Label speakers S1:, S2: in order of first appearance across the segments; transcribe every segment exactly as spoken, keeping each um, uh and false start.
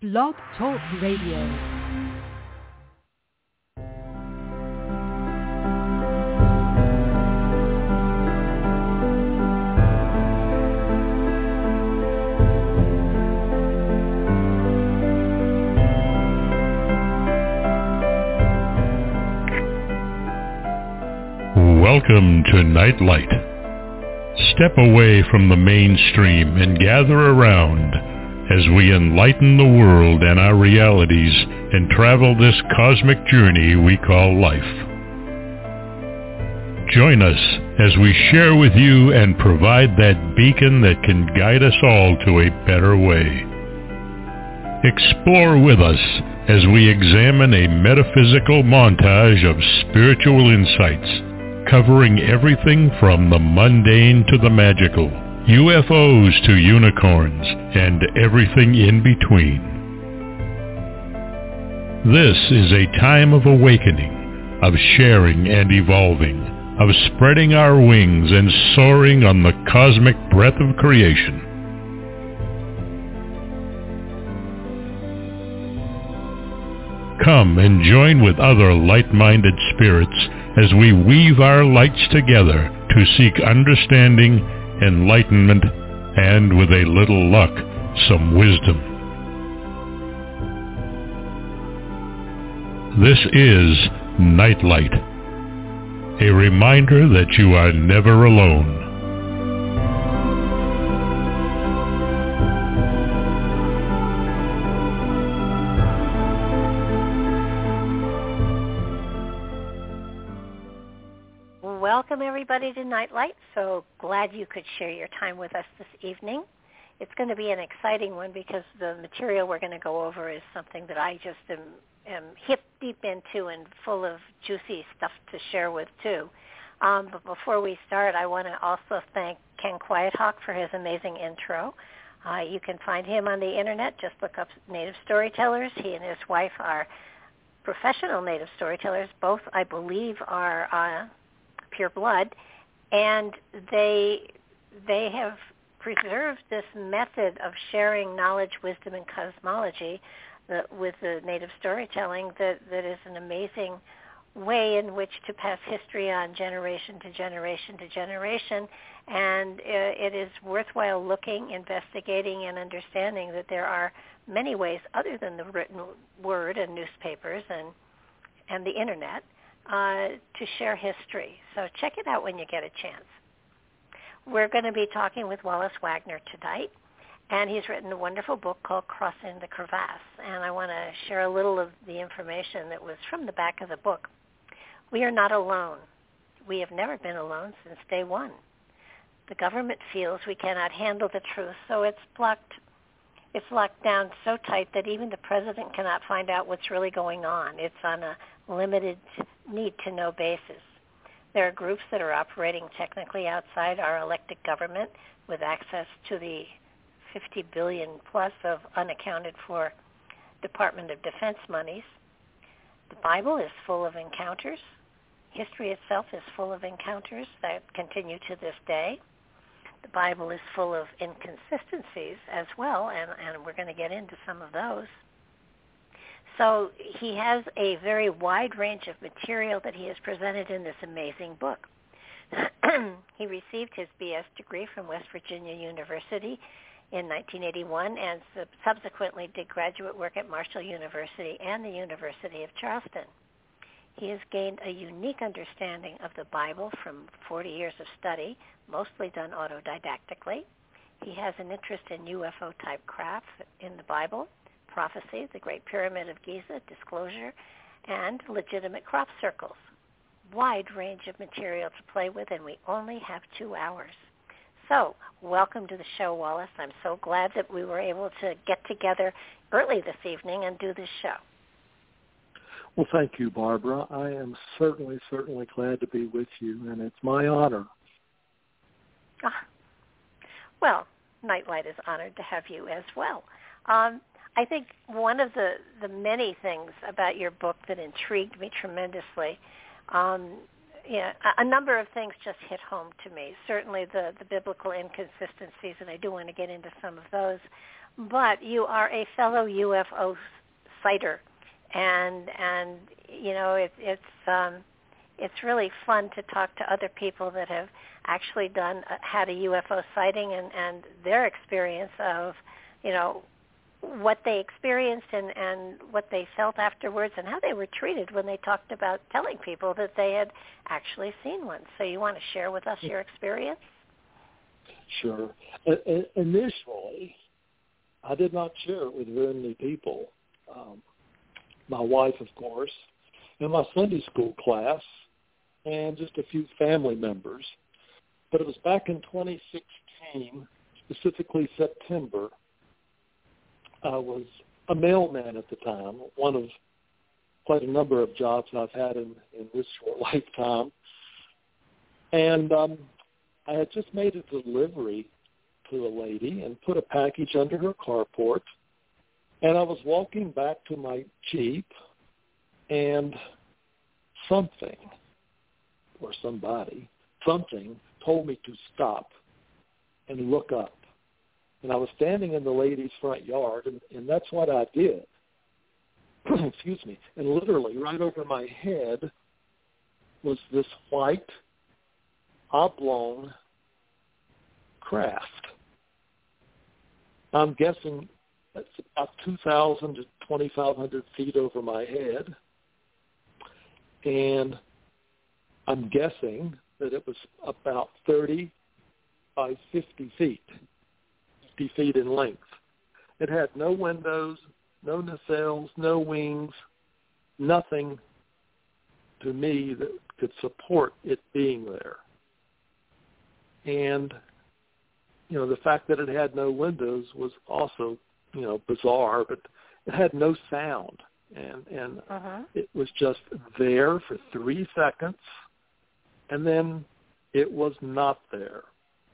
S1: Blog Talk Radio.
S2: Welcome to Nightlight. Step away from the mainstream and gather around as we enlighten the world and our realities and travel this cosmic journey we call life. Join us as we share with you and provide that beacon that can guide us all to a better way. Explore with us as we examine a metaphysical montage of spiritual insights covering everything from the mundane to the magical, U F Os to unicorns, and everything in between. This is a time of awakening, of sharing and evolving, of spreading our wings and soaring on the cosmic breath of creation. Come and join with other light-minded spirits as we weave our lights together to seek understanding, enlightenment, and with a little luck, some wisdom. This is Nightlight, a reminder that you are never alone.
S3: Welcome, everybody, to Nightlight. So glad you could share your time with us this evening. It's going to be an exciting one because the material we're going to go over is something that I just am, am hip deep into and full of juicy stuff to share with, too. Um, but before we start, I want to also thank Ken Quiethawk for his amazing intro. Uh, you can find him on the Internet. Just look up Native Storytellers. He and his wife are professional Native storytellers. Both, I believe, are uh, pure blood, and they they have preserved this method of sharing knowledge, wisdom, and cosmology that, with the native storytelling that, that is an amazing way in which to pass history on generation to generation to generation, and it, it is worthwhile looking, investigating, and understanding that there are many ways other than the written word and newspapers and and the Internet Uh, to share history. So check it out when you get a chance. We're going to be talking with Wallace Wagner tonight, and he's written a wonderful book called Crossing the Crevasse, and I want to share a little of the information that was from the back of the book. We are not alone. We have never been alone since day one. The government feels we cannot handle the truth, so it's blocked It's locked down so tight that even the president cannot find out what's really going on. It's on a limited need-to-know basis. There are groups that are operating technically outside our elected government with access to the fifty billion dollars plus of unaccounted for Department of Defense monies. The Bible is full of encounters. History itself is full of encounters that continue to this day. The Bible is full of inconsistencies as well, and, and we're going to get into some of those. So he has a very wide range of material that he has presented in this amazing book. He received his B S degree from West Virginia University in nineteen eighty-one and sub- subsequently did graduate work at Marshall University and the University of Charleston. He has gained a unique understanding of the Bible from forty years of study, mostly done autodidactically. He has an interest in U F O-type craft in the Bible, prophecy, the Great Pyramid of Giza, disclosure, and legitimate crop circles. Wide range of material to play with, and we only have two hours. So, welcome to the show, Wallace. I'm so glad that we were able to get together early this evening and do this show.
S4: Well, thank you, Barbara. I am certainly, certainly glad to be with you, and it's my honor.
S3: Ah, well, Nightlight is honored to have you as well. Um, I think one of the, the many things about your book that intrigued me tremendously, um, yeah, a, a number of things just hit home to me. Certainly the, the biblical inconsistencies, and I do want to get into some of those, but you are a fellow U F O sighter, and and you know it, it's um, it's really fun to talk to other people that have actually done uh, had a U F O sighting and, and their experience of you know what they experienced and, and what they felt afterwards and how they were treated when they talked about telling people that they had actually seen one. So you want to share with us your experience?
S4: Sure. I- initially, I did not share it with very many people. Um, my wife, of course, and my Sunday school class, and just a few family members. But it was back in twenty sixteen, specifically September. I was a mailman at the time, one of quite a number of jobs I've had in, in this short lifetime. And um, I had just made a delivery to a lady and put a package under her carport. And I was walking back to my Jeep, and something, or somebody, something told me to stop and look up. And I was standing in the lady's front yard, and, and that's what I did. Excuse me. And literally right over my head was this white, oblong craft. I'm guessing that's about two thousand to twenty-five hundred feet over my head. And I'm guessing that it was about thirty by fifty feet. fifty feet in length. It had no windows, no nacelles, no wings, nothing to me that could support it being there. And, you know, the fact that it had no windows was also, you know, bizarre, but it had no sound. And, and uh-huh. It was just there for three seconds, and then it was not there.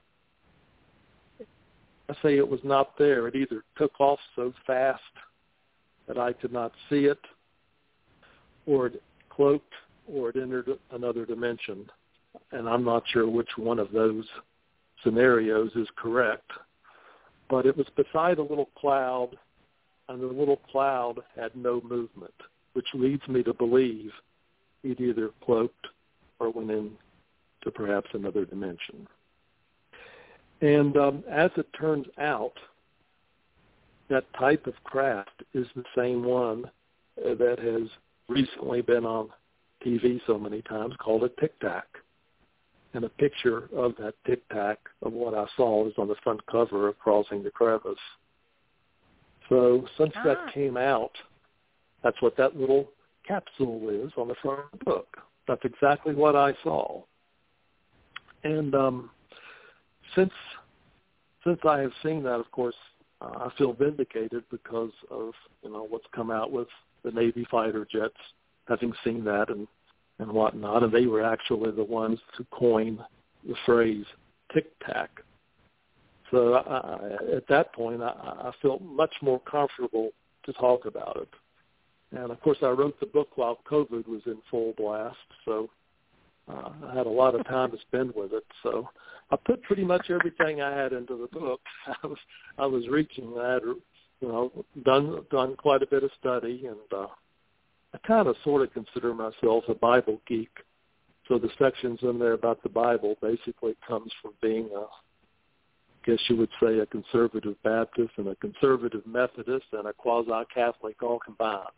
S4: I say it was not there. It either took off so fast that I could not see it, or it cloaked, or it entered another dimension. And I'm not sure which one of those scenarios is correct. But it was beside a little cloud, and the little cloud had no movement, which leads me to believe it either cloaked or went into perhaps another dimension. And um, as it turns out, that type of craft is the same one uh, that has recently been on T V so many times, called a Tic Tac. And a picture of that Tic Tac of what I saw is on the front cover of Crossing the Crevice. So since ah. that came out, that's what that little capsule is on the front of the book. That's exactly what I saw. And um, since since I have seen that, of course, uh, I feel vindicated because of, you know, what's come out with the Navy fighter jets, having seen that and, and whatnot. And they were actually the ones to coin the phrase tic-tac. So I, at that point, I, I felt much more comfortable to talk about it. And, of course, I wrote the book while COVID was in full blast, so uh, I had a lot of time to spend with it. So I put pretty much everything I had into the book. I was I was reaching. I had, you know, done done quite a bit of study, and uh, I kind of sort of consider myself a Bible geek. So the sections in there about the Bible basically comes from being a, I guess you would say, a conservative Baptist and a conservative Methodist and a quasi-Catholic all combined.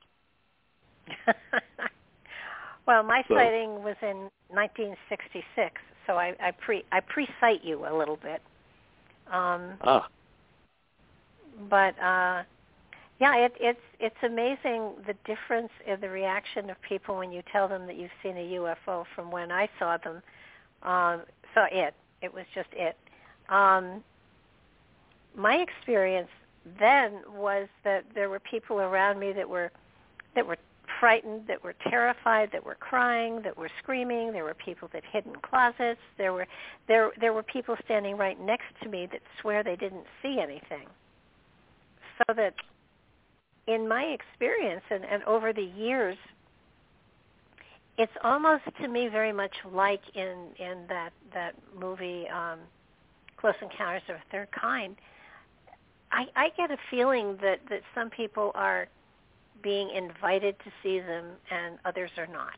S3: Well, my
S4: so,
S3: sighting was in nineteen sixty-six, so I, I pre I pre-cite you a little bit. Um,
S4: ah.
S3: But uh, yeah, it, it's it's amazing the difference in the reaction of people when you tell them that you've seen a U F O from when I saw them. Um, saw it. It was just it. Um, my experience then was that there were people around me that were that were frightened, that were terrified, that were crying, that were screaming. There were people that hid in closets. There were there there were people standing right next to me that swear they didn't see anything. So that in my experience and, and over the years, it's almost to me very much like in, in that, that movie, um, Close Encounters of the Third Kind. I, I get a feeling that, that some people are being invited to see them and others are not.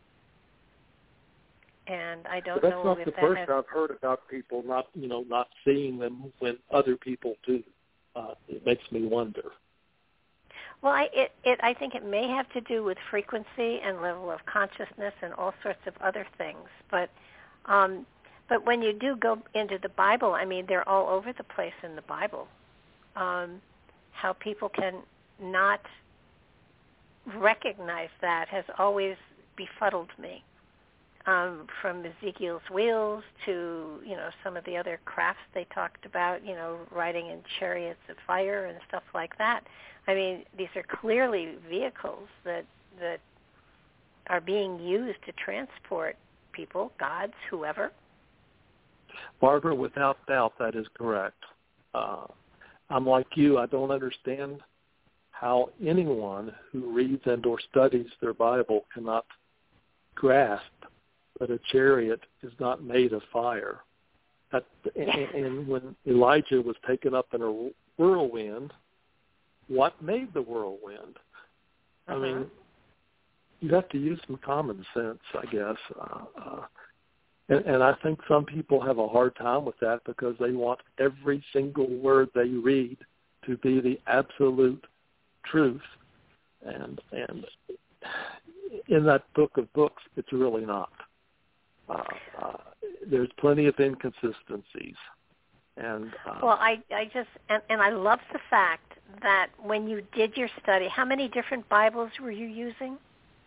S3: And I don't
S4: but that's
S3: know
S4: not
S3: if
S4: the
S3: that
S4: first
S3: has...
S4: I've heard about people not, you know, not seeing them when other people do. Uh, it makes me wonder.
S3: Well, I, it, it, I think it may have to do with frequency and level of consciousness and all sorts of other things. But um, but when you do go into the Bible, I mean, they're all over the place in the Bible. Um, how people can not recognize that has always befuddled me. Um, from Ezekiel's wheels to, you know, some of the other crafts they talked about, you know, riding in chariots of fire and stuff like that. I mean, these are clearly vehicles that that are being used to transport people, gods, whoever.
S4: Barbara, without doubt, that is correct. Uh, I'm like you. I don't understand how anyone who reads and or studies their Bible cannot grasp that a chariot is not made of fire. That, and, and when Elijah was taken up in a whirlwind, what made the whirlwind? Uh-huh. I mean, you have to use some common sense, I guess. Uh, uh, and, and I think some people have a hard time with that because they want every single word they read to be the absolute truth. And and in that book of books, it's really not. Uh, uh, there's plenty of inconsistencies. And uh,
S3: well, I, I just, and, and I love the fact that when you did your study, how many different Bibles were you using?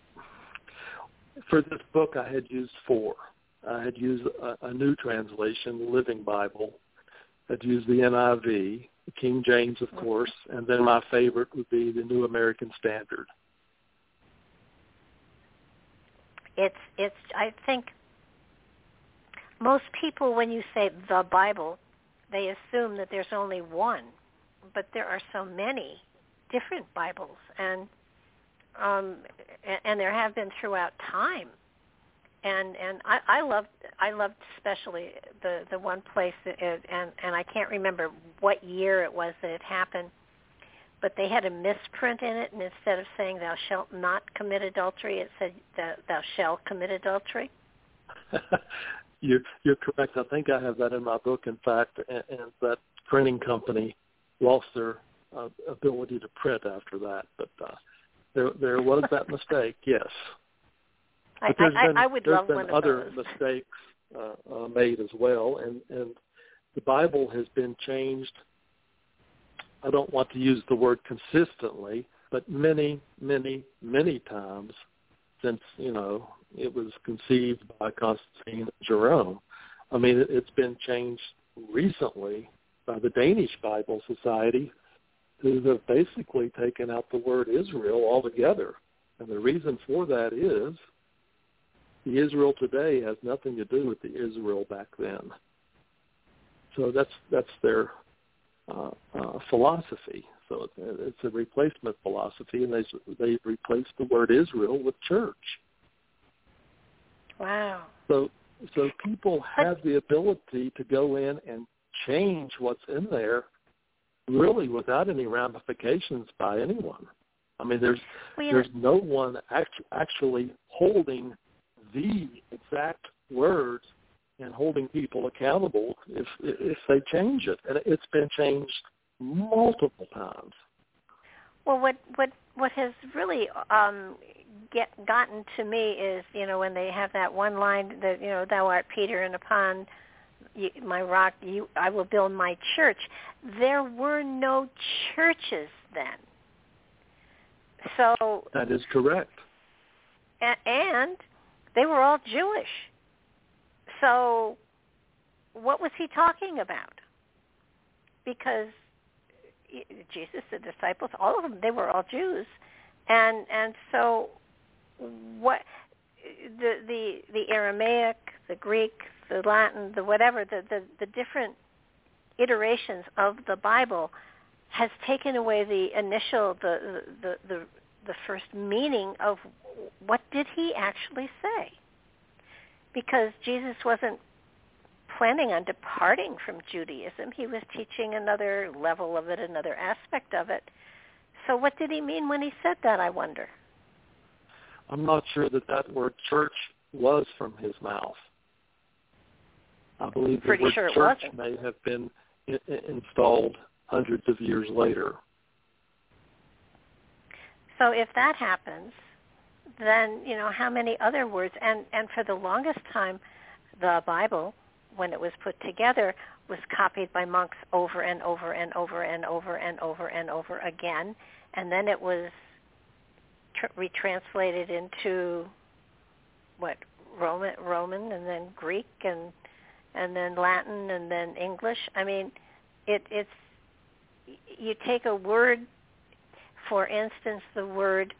S4: For this book, I had used four. I had used a, a new translation, the Living Bible. I'd used the N I V, the King James, of course, and then my favorite would be the New American Standard.
S3: It's, it's, I think, most people, when you say the Bible, they assume that there's only one, but there are so many different Bibles, and um, and there have been throughout time. And and I, I loved I loved especially the, the one place that it, and and I can't remember what year it was that it happened, but they had a misprint in it, and instead of saying "Thou shalt not commit adultery," it said "Thou shalt commit adultery."
S4: You're, you're correct. I think I have that in my book, in fact, and, and that printing company lost their uh, ability to print after that. But uh, there there was that mistake, yes. But there's
S3: I, I,
S4: been,
S3: I would
S4: there's
S3: love
S4: been
S3: one of
S4: other
S3: those.
S4: mistakes uh, uh, made as well, and, and the Bible has been changed. I don't want to use the word consistently, but many, many, many times since, you know, it was conceived by Constantine and Jerome. I mean, it's been changed recently by the Danish Bible Society, who have basically taken out the word Israel altogether. And the reason for that is the Israel today has nothing to do with the Israel back then. So that's that's their uh, uh, philosophy. So it's, it's a replacement philosophy, and they they replaced the word Israel with church.
S3: Wow.
S4: So so people have the ability to go in and change what's in there, really without any ramifications by anyone. I mean, there's
S3: well,
S4: there's no one act- actually holding the exact words and holding people accountable if if they change it, and it's been changed multiple times.
S3: Well, what what what has really um, get gotten to me is, you know, when they have that one line that, you know, "Thou art Peter, and upon you, my rock, you I will build my church." There were no churches then. So
S4: that is correct.
S3: And, and they were all Jewish. So what was he talking about? Because Jesus, the disciples, all of them, they were all Jews. And and so what the the the Aramaic, the Greek, the Latin, the whatever, the, the, the different iterations of the Bible has taken away the initial, the, the, the, the first meaning of what did he actually say. Because Jesus wasn't planning on departing from Judaism. He was teaching another level of it, another aspect of it. So what did he mean when he said that, I wonder?
S4: I'm not sure that that word church was from his mouth. I believe the
S3: Pretty
S4: word
S3: sure it
S4: church
S3: wasn't.
S4: may have been I- installed hundreds of years later.
S3: So if that happens, then, you know, how many other words? And, and for the longest time, the Bible, when it was put together, was copied by monks over and over and over and over and over and over again. And then it was tr- retranslated into, what, Roman, Roman and then Greek and and then Latin and then English. I mean, it, it's, you take a word, for instance, the word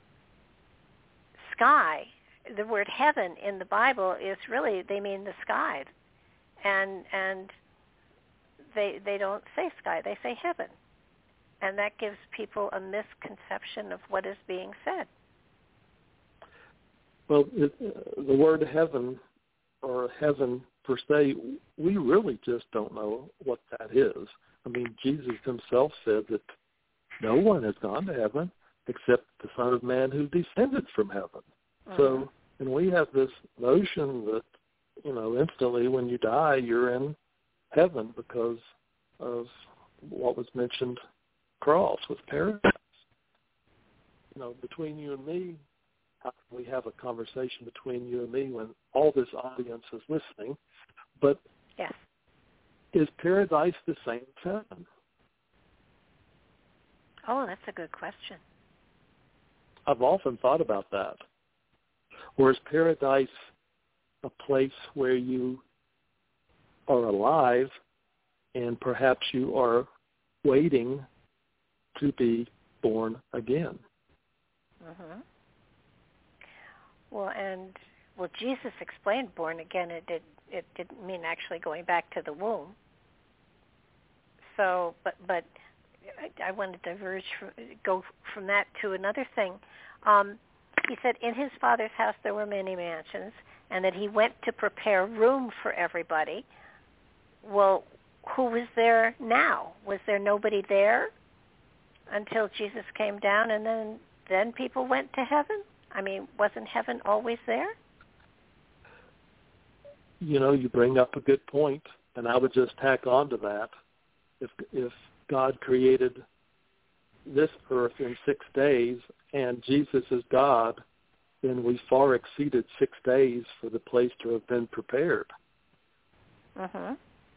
S3: sky, the word heaven in the Bible is really, they mean the sky. And and they they don't say sky, they say heaven. And that gives people a misconception of what is being said.
S4: Well, it, uh, the word heaven or heaven per se, we really just don't know what that is. I mean, Jesus himself said that no one has gone to heaven except the Son of Man who descended from heaven. Uh-huh. So, and we have this notion that, you know, instantly when you die, you're in heaven because of what was mentioned, cross with paradise. You know, between you and me, how can we have a conversation between you and me when all this audience is listening? But
S3: yes.
S4: Is paradise the same as heaven?
S3: Oh, that's a good question.
S4: I've often thought about that. Or is paradise a place where you are alive and perhaps you are waiting to be born again?
S3: Mm-hmm. Well, and well, Jesus explained born again. It did. It didn't mean actually going back to the womb. So, but but I, I want to diverge from, go from that to another thing. Um, he said, in his Father's house there were many mansions, and that he went to prepare room for everybody. Well, who was there now? Was there nobody there until Jesus came down, and then then people went to heaven? I mean, wasn't heaven always there?
S4: You know, you bring up a good point, and I would just tack on to that. If if God created this earth in six days and Jesus is God, then we far exceeded six days for the place to have been prepared.
S3: Mm-hmm.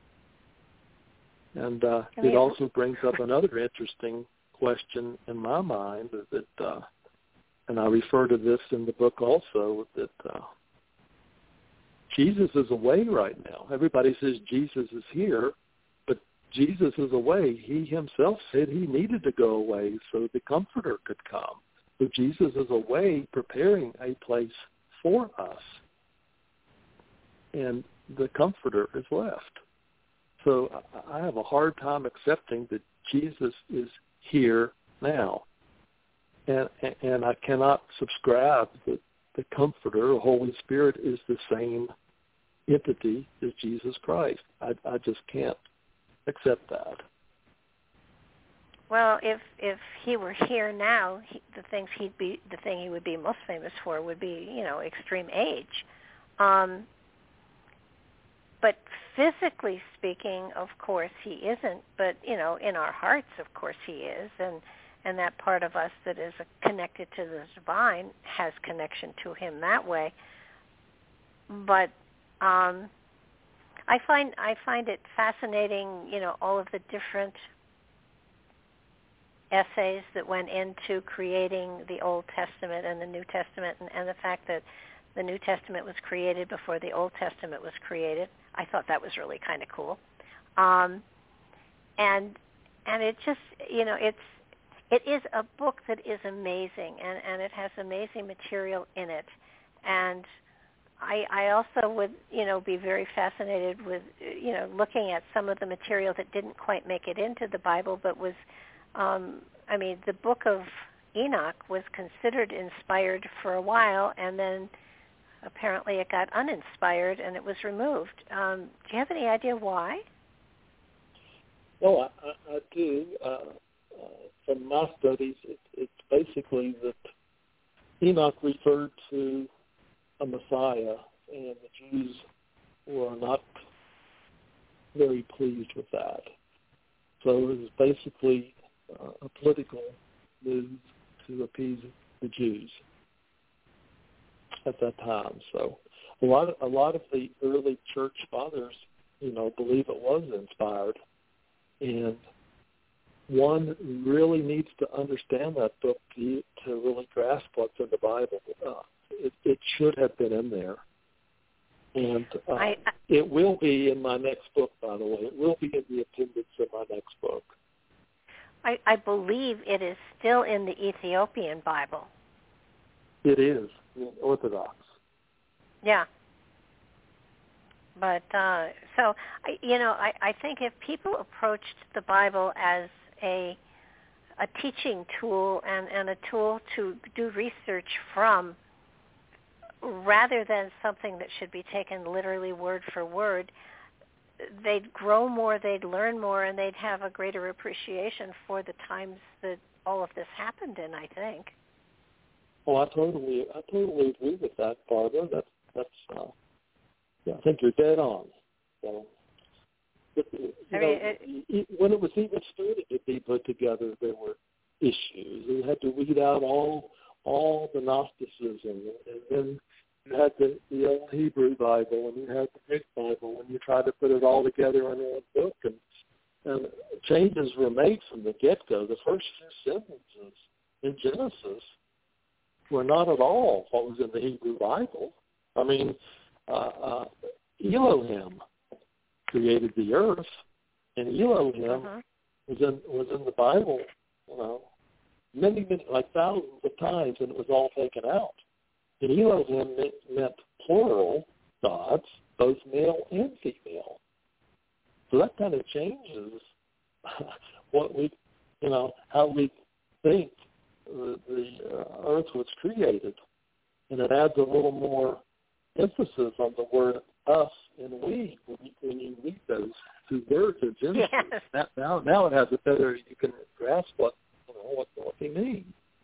S4: And uh,
S3: I mean,
S4: it also brings up another interesting question in my mind that, uh, and I refer to this in the book also, that uh, Jesus is away right now. Everybody says Jesus is here, but Jesus is away. He himself said he needed to go away so the Comforter could come. So Jesus is away preparing a place for us, and the Comforter is left. So I have a hard time accepting that Jesus is here now, and and I cannot subscribe that the Comforter, the Holy Spirit, is the same entity as Jesus Christ. I, I just can't accept that.
S3: Well, if if he were here now, he, the things he'd be, the thing he would be most famous for would be, you know, extreme age. Um, but physically speaking, of course, he isn't. But you know, in our hearts, of course, he is, and and that part of us that is connected to the divine has connection to him that way. But um, I find I find it fascinating, you know, all of the different essays that went into creating the Old Testament and the New Testament, and, and the fact that the New Testament was created before the Old Testament was created. I thought that was really kind of cool. Um, and and it just, you know, it's it is a book that is amazing, and, and it has amazing material in it. And I, I also would, you know, be very fascinated with, you know, looking at some of the material that didn't quite make it into the Bible, but was, um, I mean, the book of Enoch was considered inspired for a while, and then apparently it got uninspired and it was removed. Um, do you have any idea why?
S4: No, I, I, I do. Uh, uh, from my studies, it, it's basically that Enoch referred to a Messiah, and the Jews were not very pleased with that. So it was basically uh, a political move to appease the Jews at that time. So a lot of, a lot of the early church fathers, you know, believe it was inspired. And one really needs to understand that book to, to really grasp what's in the Bible. Uh, it, it should have been in there. And uh,
S3: I, I,
S4: it will be in my next book, by the way. It will be in the appendix in my next book.
S3: I, I believe it is still in the Ethiopian Bible.
S4: It is, in Orthodox.
S3: Yeah. But, uh, so, I, you know, I, I think if people approached the Bible as a a teaching tool and, and a tool to do research from, rather than something that should be taken literally word for word, they'd grow more, they'd learn more, and they'd have a greater appreciation for the times that all of this happened in, I think.
S4: Oh, I totally, I totally agree with that, Barbara. That's, that's, uh, yeah, I think you're dead on. So, but, you
S3: I
S4: know,
S3: mean, it,
S4: when it was even starting to be put together, there were issues. You had to weed out all all the Gnosticism, and then you had the, the old Hebrew Bible, and you had the Greek Bible, and you tried to put it all together in one book, and, and changes were made from the get-go. The first few sentences in Genesis were not at all what was in the Hebrew Bible. I mean, uh, uh, Elohim created the earth, and Elohim
S3: uh-huh.
S4: was in was in the Bible, you know, many, many, like thousands of times, and it was all taken out. And Elohim meant, meant plural gods, both male and female. So that kind of changes what we, you know, how we think the, the uh, earth was created, and it adds a little more emphasis on the word us and we when you, when you read those two words in Genesis.
S3: Yes.
S4: That, now, now it has a better, you can grasp what you know what, what they mean.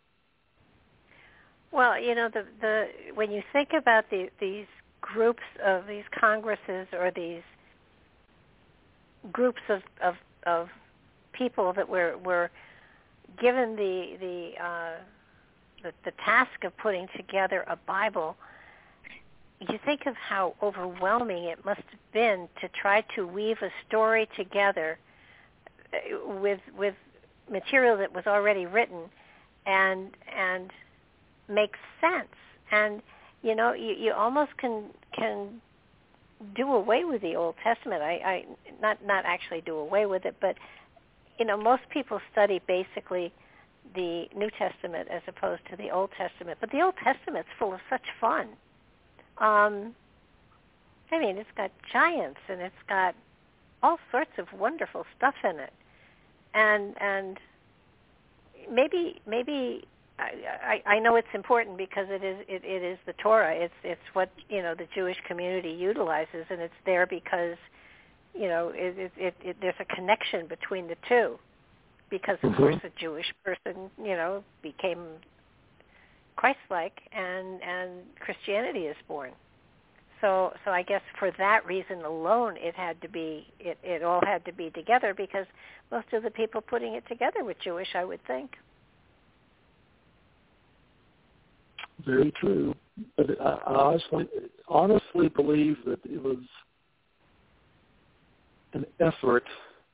S3: Well, you know, the the when you think about the, these groups of these congresses or these groups of of, of people that were were given the the, uh, the the task of putting together a Bible, you think of how overwhelming it must have been to try to weave a story together with with material that was already written and and make sense. And you know, you, you almost can can do away with the Old Testament. I, I not not actually do away with it, but you know, most people study basically the New Testament as opposed to the Old Testament. But the Old Testament's full of such fun. Um, I mean, it's got giants and it's got all sorts of wonderful stuff in it, and and maybe maybe I, I, I know it's important because it is it, it is the Torah. It's it's what you know the Jewish community utilizes, and it's there because you know it, it, it, it, there's a connection between the two. Because of mm-hmm. course a Jewish person you know became Christ-like, and and Christianity is born. So so I guess for that reason alone, it had to be it, it all had to be together because most of the people putting it together were Jewish, I would think.
S4: Very true, but I, I honestly honestly believe that it was an effort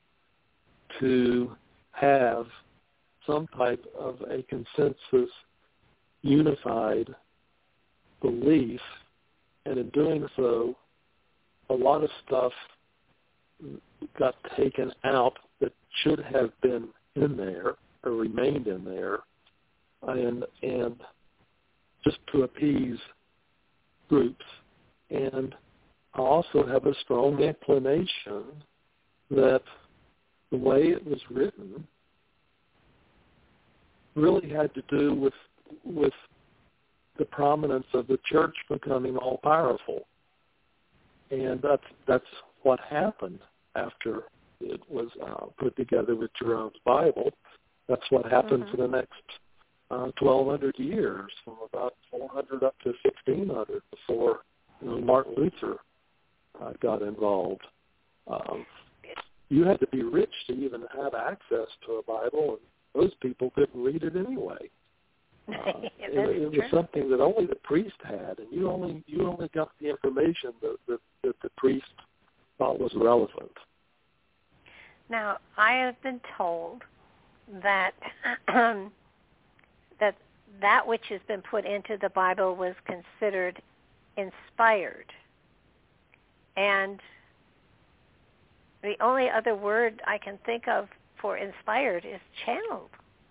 S4: to have some type of a consensus, unified belief, and in doing so, a lot of stuff got taken out that should have been in there or remained in there, and and just to appease groups. And I also have a strong inclination that the way it was written really had to do with with the prominence of the church becoming all powerful. And that's that's what happened after it was uh, put together with Jerome's Bible. That's what happened mm-hmm. for the next uh, twelve hundred years, from about four hundred up to fifteen hundred, before you know, Martin Luther uh, got involved. Um, you had to be rich to even have access to a Bible, and those people couldn't read it anyway. Uh, it, it was something that only the priest had, and you only you only got the information that, that, that the priest thought was relevant.
S3: Now, I have been told that um, that that which has been put into the Bible was considered inspired, and the only other word I can think of for inspired is channeled.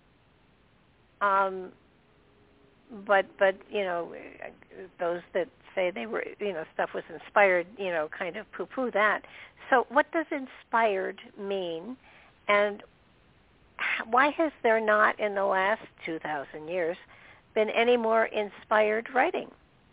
S3: Um, but but you know, those that say they were you know stuff was inspired, you know, kind of poo-poo that. So what does inspired mean, and why has there not in the last two thousand years been any more inspired writing?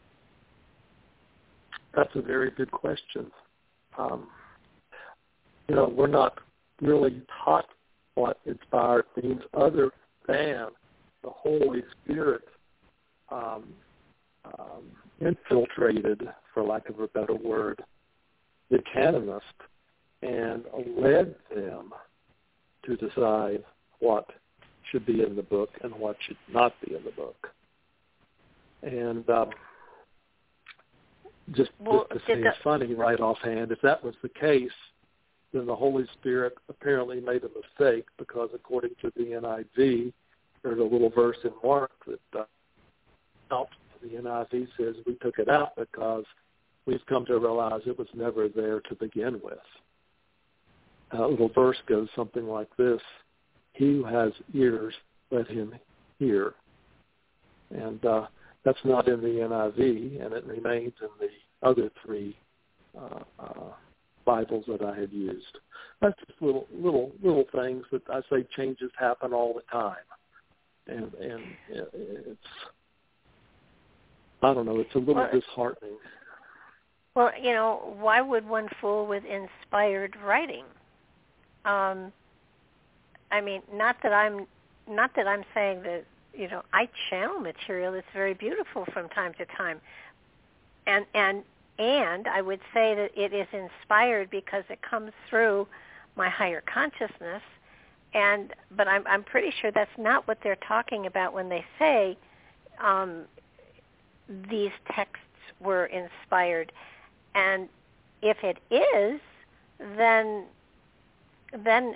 S4: That's a very good question. Um, you know, we're not really taught what inspired means other than the Holy Spirit um, um, infiltrated, for lack of a better word, the canonist and led them to decide what should be in the book and what should not be in the book. And um, just,
S3: well,
S4: just to say it's funny right offhand, if that was the case, then the Holy Spirit apparently made a mistake, because according to the N I V, there's a little verse in Mark that uh, the N I V says we took it out because we've come to realize it was never there to begin with. A little verse goes something like this: "He who has ears, let him hear." And uh, that's not in the N I V, and it remains in the other three uh, uh, Bibles that I had used. That's just little, little, little things that I say changes happen all the time, and and it's, I don't know, it's a little well, disheartening.
S3: Well, you know, why would one fool with inspired writing? Um, I mean, not that I'm, not that I'm saying that, you know, I channel material that's very beautiful from time to time, and and and I would say that it is inspired because it comes through my higher consciousness, and but I'm I'm pretty sure that's not what they're talking about when they say um, these texts were inspired. And if it is, then then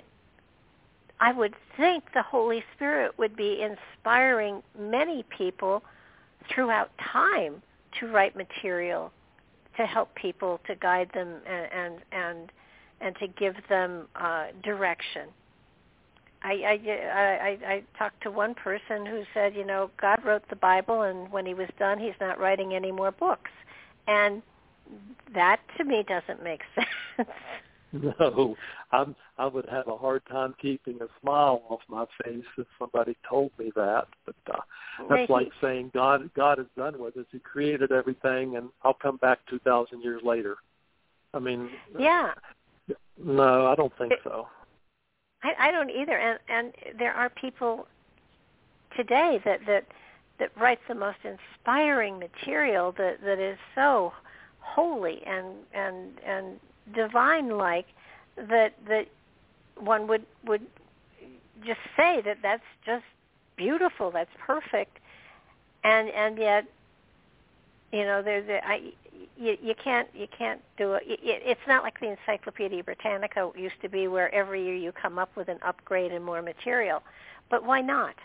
S3: I would think the Holy Spirit would be inspiring many people throughout time to write material to help people, to guide them, and and and, and to give them uh, direction. I, I, I, I talked to one person who said, you know, God wrote the Bible, and when he was done, he's not writing any more books. And that, to me, doesn't make sense.
S4: No, I'm, I would have a hard time keeping a smile off my face if somebody told me that. But uh, that's like saying God, God is done with us. He created everything, and I'll come back two thousand years later. I mean,
S3: yeah.
S4: No, I don't think so.
S3: I, I don't either. And, and there are people today that, that that writes the most inspiring material that, that is so holy and and and divine-like that that one would would just say that that's just beautiful, that's perfect, and and yet, you know, there's a, I you, you can't you can't do it. it. It's not like the Encyclopedia Britannica used to be, where every year you come up with an upgrade and more material. But why not?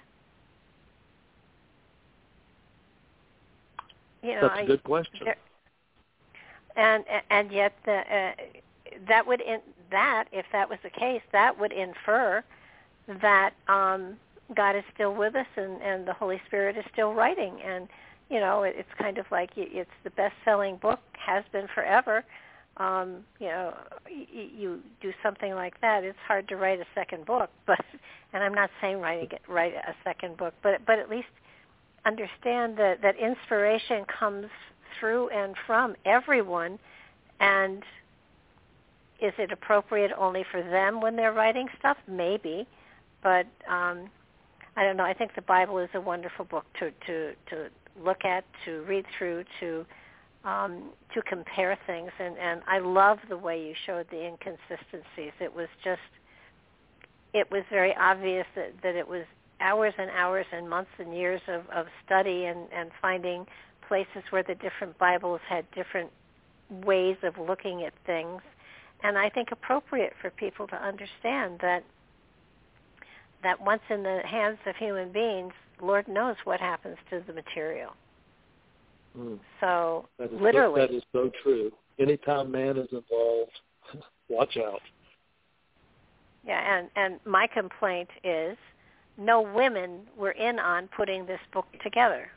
S3: You know,
S4: that's a good question.
S3: There, And and yet the, uh, that would in, that if that was the case, that would infer that um, God is still with us, and, and the Holy Spirit is still writing. And you know, it, it's kind of like it's the best-selling book, has been forever. Um, you know, you, you do something like that, it's hard to write a second book. But and I'm not saying write write a second book, but but at least understand that, that inspiration comes through and from everyone, and is it appropriate only for them when they're writing stuff? Maybe, but um, I don't know. I think the Bible is a wonderful book to, to, to look at, to read through, to um, to compare things, and, and I love the way you showed the inconsistencies. It was just, it was very obvious that, that it was hours and hours and months and years of, of study and, and finding places where the different Bibles had different ways of looking at things. And I think appropriate for people to understand that that once in the hands of human beings, Lord knows what happens to the material.
S4: Mm.
S3: So
S4: that is
S3: literally.
S4: So, that is so true. Anytime man is involved, watch out.
S3: Yeah, and, and my complaint is no women were in on putting this book together.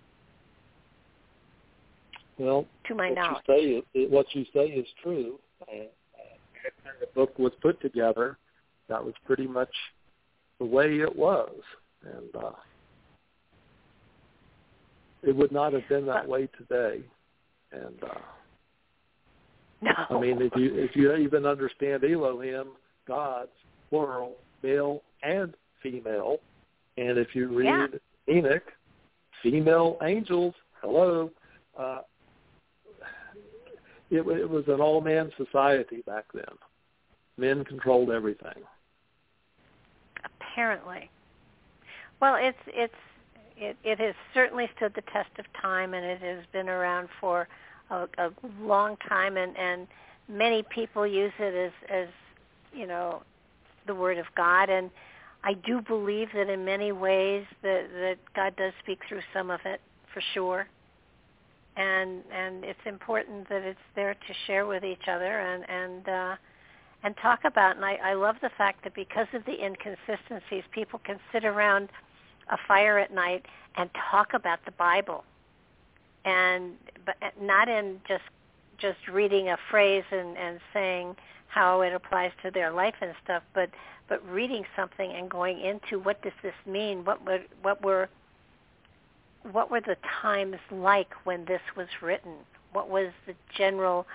S4: Well,
S3: to my
S4: what
S3: knowledge.
S4: you say is, what you say is true. And when the book was put together, that was pretty much the way it was. And uh, it would not have been that way today. And uh,
S3: no.
S4: I mean, if you if you even understand Elohim, God's plural, male and female, and if you read yeah. Enoch, female angels, hello, uh, it, it was an all-man society back then. Men controlled everything.
S3: Apparently. Well, it's it's it, it has certainly stood the test of time, and it has been around for a, a long time, and, and many people use it as, as, you know, the Word of God. And I do believe that in many ways that, that God does speak through some of it, for sure. And and it's important that it's there to share with each other and and uh, and talk about. And I, I love the fact that because of the inconsistencies, people can sit around a fire at night and talk about the Bible, and but not in just just reading a phrase and, and saying how it applies to their life and stuff, but but reading something and going into what does this mean? What were what were what were the times like when this was written? What was the general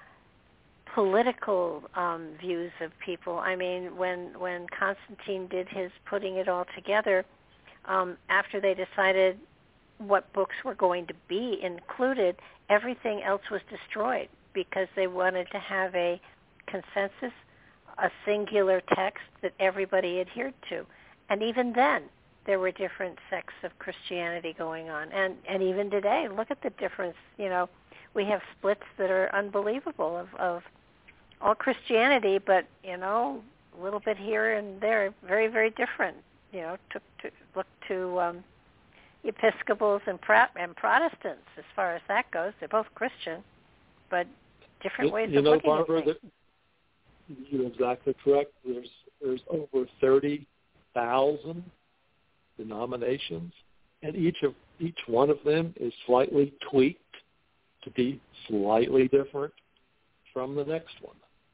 S3: political um, views of people? I mean, when when Constantine did his putting it all together, um, after they decided what books were going to be included, everything else was destroyed because they wanted to have a consensus, a singular text that everybody adhered to. And even then, there were different sects of Christianity going on. And, and even today, look at the difference. You know, we have splits that are unbelievable of, of all Christianity, but, you know, a little bit here and there, very, very different. You know, to, to look to um, Episcopals and, Pro- and Protestants as far as that goes. They're both Christian, but different ways
S4: you
S3: of
S4: know,
S3: looking
S4: Barbara,
S3: at things.
S4: That, you're exactly correct. There's there's over thirty thousand denominations, and each of each one of them is slightly tweaked to be slightly different from the next one.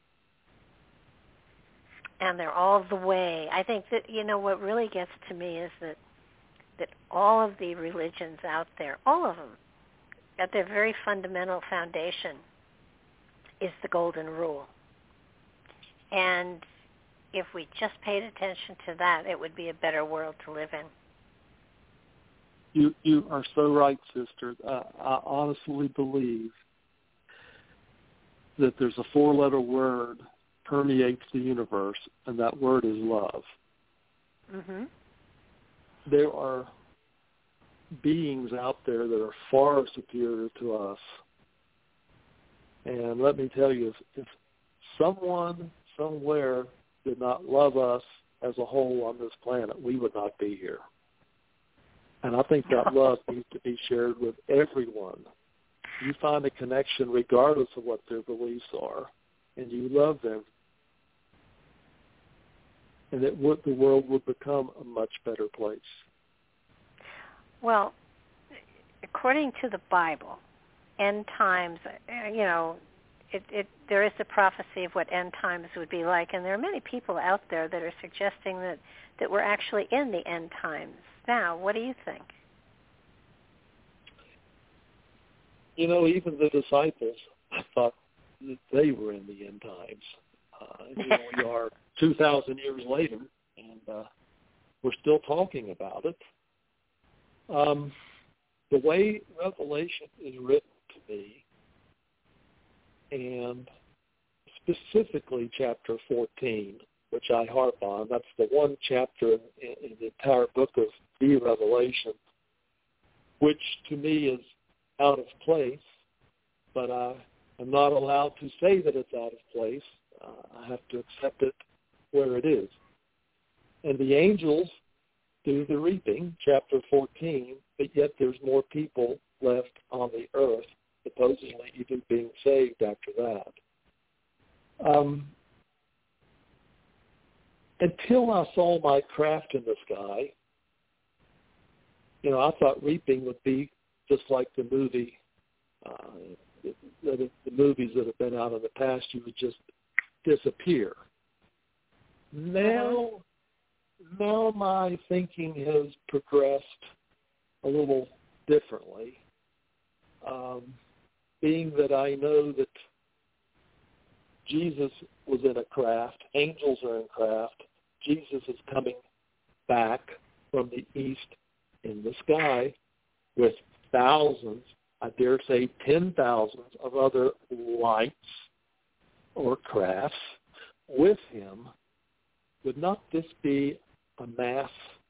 S3: And they're all the way. I think that, you know, what really gets to me is that that all of the religions out there, all of them, at their very fundamental foundation is the golden rule. And if we just paid attention to that, it would be a better world to live in.
S4: You you are so right, sister. Uh, I honestly believe that there's a four-letter word permeates the universe, and that word is love.
S3: Mm-hmm.
S4: There are beings out there that are far superior to us. And let me tell you, if, if someone somewhere did not love us as a whole on this planet, we would not be here. And I think that love needs to be shared with everyone. You find a connection regardless of what their beliefs are, and you love them, and it would, the world would become a much better place.
S3: Well, according to the Bible, end times, you know, it, it, there is a prophecy of what end times would be like, and there are many people out there that are suggesting that, that we're actually in the end times. Now, what do you think?
S4: you know, even the disciples, I thought that they were in the end times. Uh, here we are two thousand years later, and uh, we're still talking about it. Um, the way Revelation is written to me, and specifically chapter fourteen, which I harp on, that's the one chapter in, in the entire book of the Revelation, which to me is out of place, but I am not allowed to say that it's out of place. Uh, I have to accept it where it is. And the angels do the reaping, chapter fourteen, but yet there's more people left on the earth, supposedly even being saved after that. Um, until I saw my craft in the sky, you know, I thought reaping would be just like the movie, uh, the, the, the movies that have been out in the past. You would just disappear. Now, now my thinking has progressed a little differently, um, being that I know that Jesus was in a craft, angels are in craft, Jesus is coming back from the east in the sky with thousands, I dare say ten thousands of other lights or crafts with him. Would not this be a mass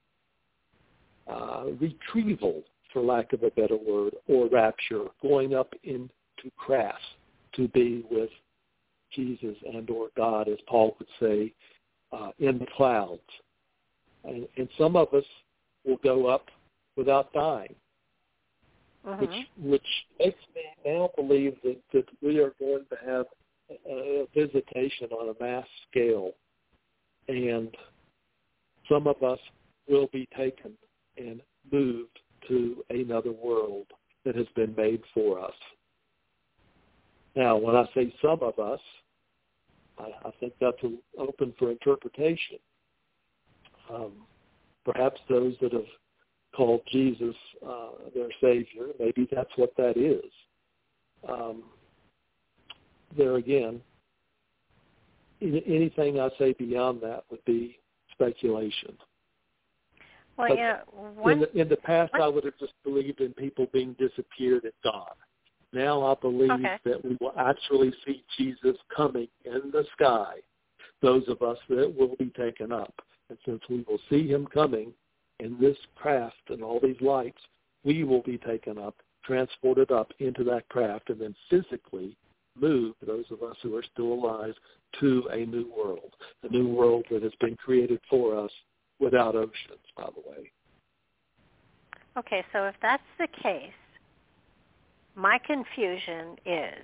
S4: uh, retrieval, for lack of a better word, or rapture, going up into crafts to be with Jesus and or God, as Paul would say, uh, in the clouds? And, and some of us will go up without dying,
S3: uh-huh.
S4: which which makes me now believe that, that we are going to have a, a visitation on a mass scale, and some of us will be taken and moved to another world that has been made for us. Now, when I say some of us, I, I think that's open for interpretation. Um, perhaps those that have called Jesus uh, their Savior, maybe that's what that is. Um, there again, anything I say beyond that would be speculation.
S3: Well,
S4: but
S3: yeah. One,
S4: in, the, in the past,
S3: what?
S4: I would have just believed in people being disappeared and gone. Now I believe
S3: okay.
S4: that we will actually see Jesus coming in the sky, those of us that will be taken up. And since we will see him coming in this craft and all these lights, we will be taken up, transported up into that craft, and then physically move, those of us who are still alive, to a new world, a new world that has been created for us without oceans, by the way.
S3: Okay, so if that's the case, my confusion is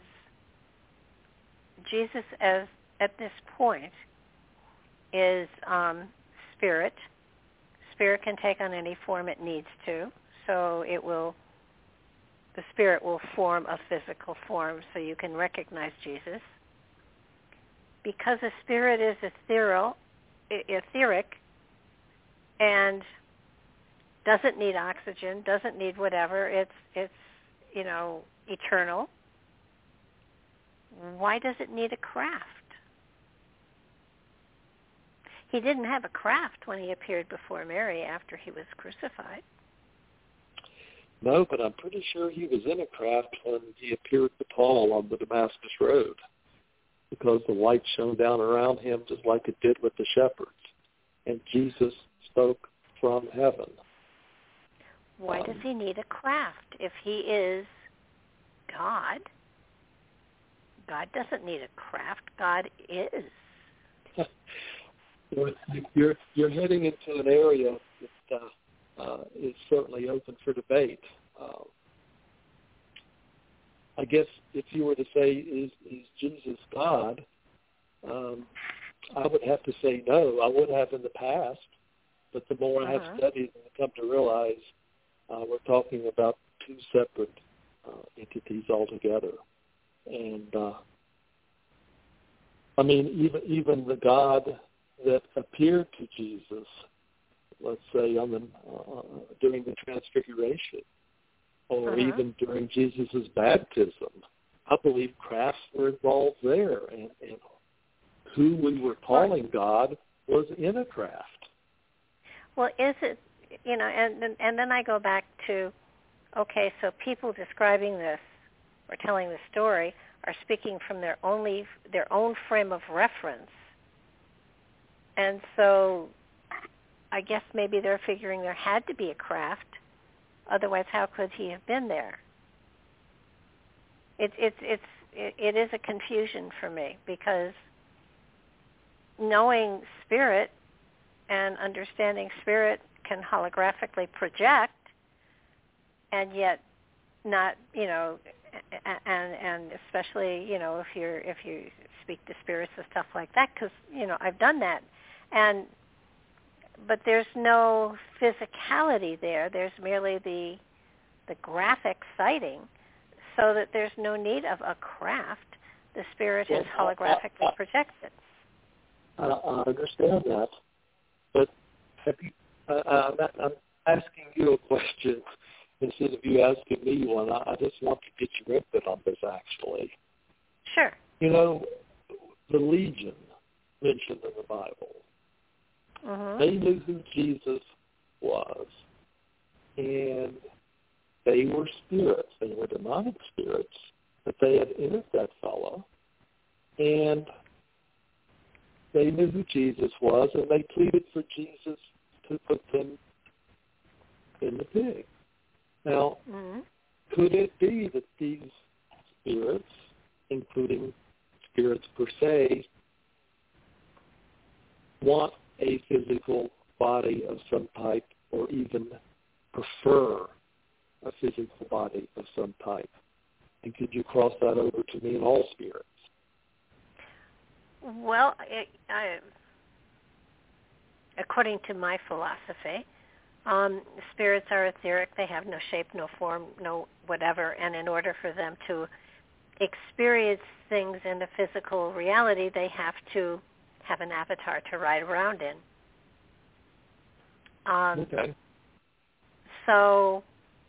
S3: Jesus, as at this point, is um, spirit. Spirit can take on any form it needs to, so it will. The spirit will form a physical form, so you can recognize Jesus. Because a spirit is ethereal, etheric, and doesn't need oxygen, doesn't need whatever. It's it's. you know, eternal. Why does it need a craft? He didn't have a craft when he appeared before Mary after he was crucified.
S4: No, but I'm pretty sure he was in a craft when he appeared to Paul on the Damascus Road, because the light shone down around him just like it did with the shepherds, and Jesus spoke from heaven.
S3: Why
S4: um,
S3: does he need a craft if he is God? God doesn't need a craft. God is.
S4: You're you're heading into an area that uh, uh, is certainly open for debate. Uh, I guess if you were to say, is is Jesus God? Um, I would have to say no. I would have in the past, but the more I have
S3: uh-huh.
S4: studied and come to realize, uh, we're talking about two separate uh, entities altogether. And uh, I mean, even even the God that appeared to Jesus, let's say on the uh, during the Transfiguration, or or
S3: uh-huh.
S4: even during Jesus' baptism. I believe crafts were involved there, and, and who we were calling God was in a craft.
S3: Well, is it, you know, and and then I go back to, okay, so people describing this or telling the story are speaking from their only their own frame of reference, and so I guess maybe they're figuring there had to be a craft, otherwise how could he have been there? It's it's it's it, it is a confusion for me, because knowing spirit and understanding spirit can holographically project, and yet not, you know, and and especially, you know, if you're if you speak to spirits and stuff like that, because, you know, I've done that, and but there's no physicality there. There's merely the the graphic sighting, so that there's no need of a craft. The spirit is holographically projected.
S4: I, I understand that, but have you, uh, I'm, I'm asking you a question instead of you asking me one. I, I just want to get your input on this, actually.
S3: Sure.
S4: You know, the Legion mentioned in the Bible,
S3: Mm-hmm.
S4: they knew who Jesus was, and they were spirits. They were demonic spirits, but they had entered that fellow, and they knew who Jesus was, and they pleaded for Jesus to put them in the pig. Now,
S3: Mm-hmm.
S4: could it be that these spirits, including spirits per se, want a physical body of some type, or even prefer a physical body of some type? And could you cross that over to me in all spirits?
S3: Well, it, I, according to my philosophy, um, spirits are etheric. They have no shape, no form, no whatever. And in order for them to experience things in the physical reality, they have to have an avatar to ride around in. Um,
S4: okay.
S3: So,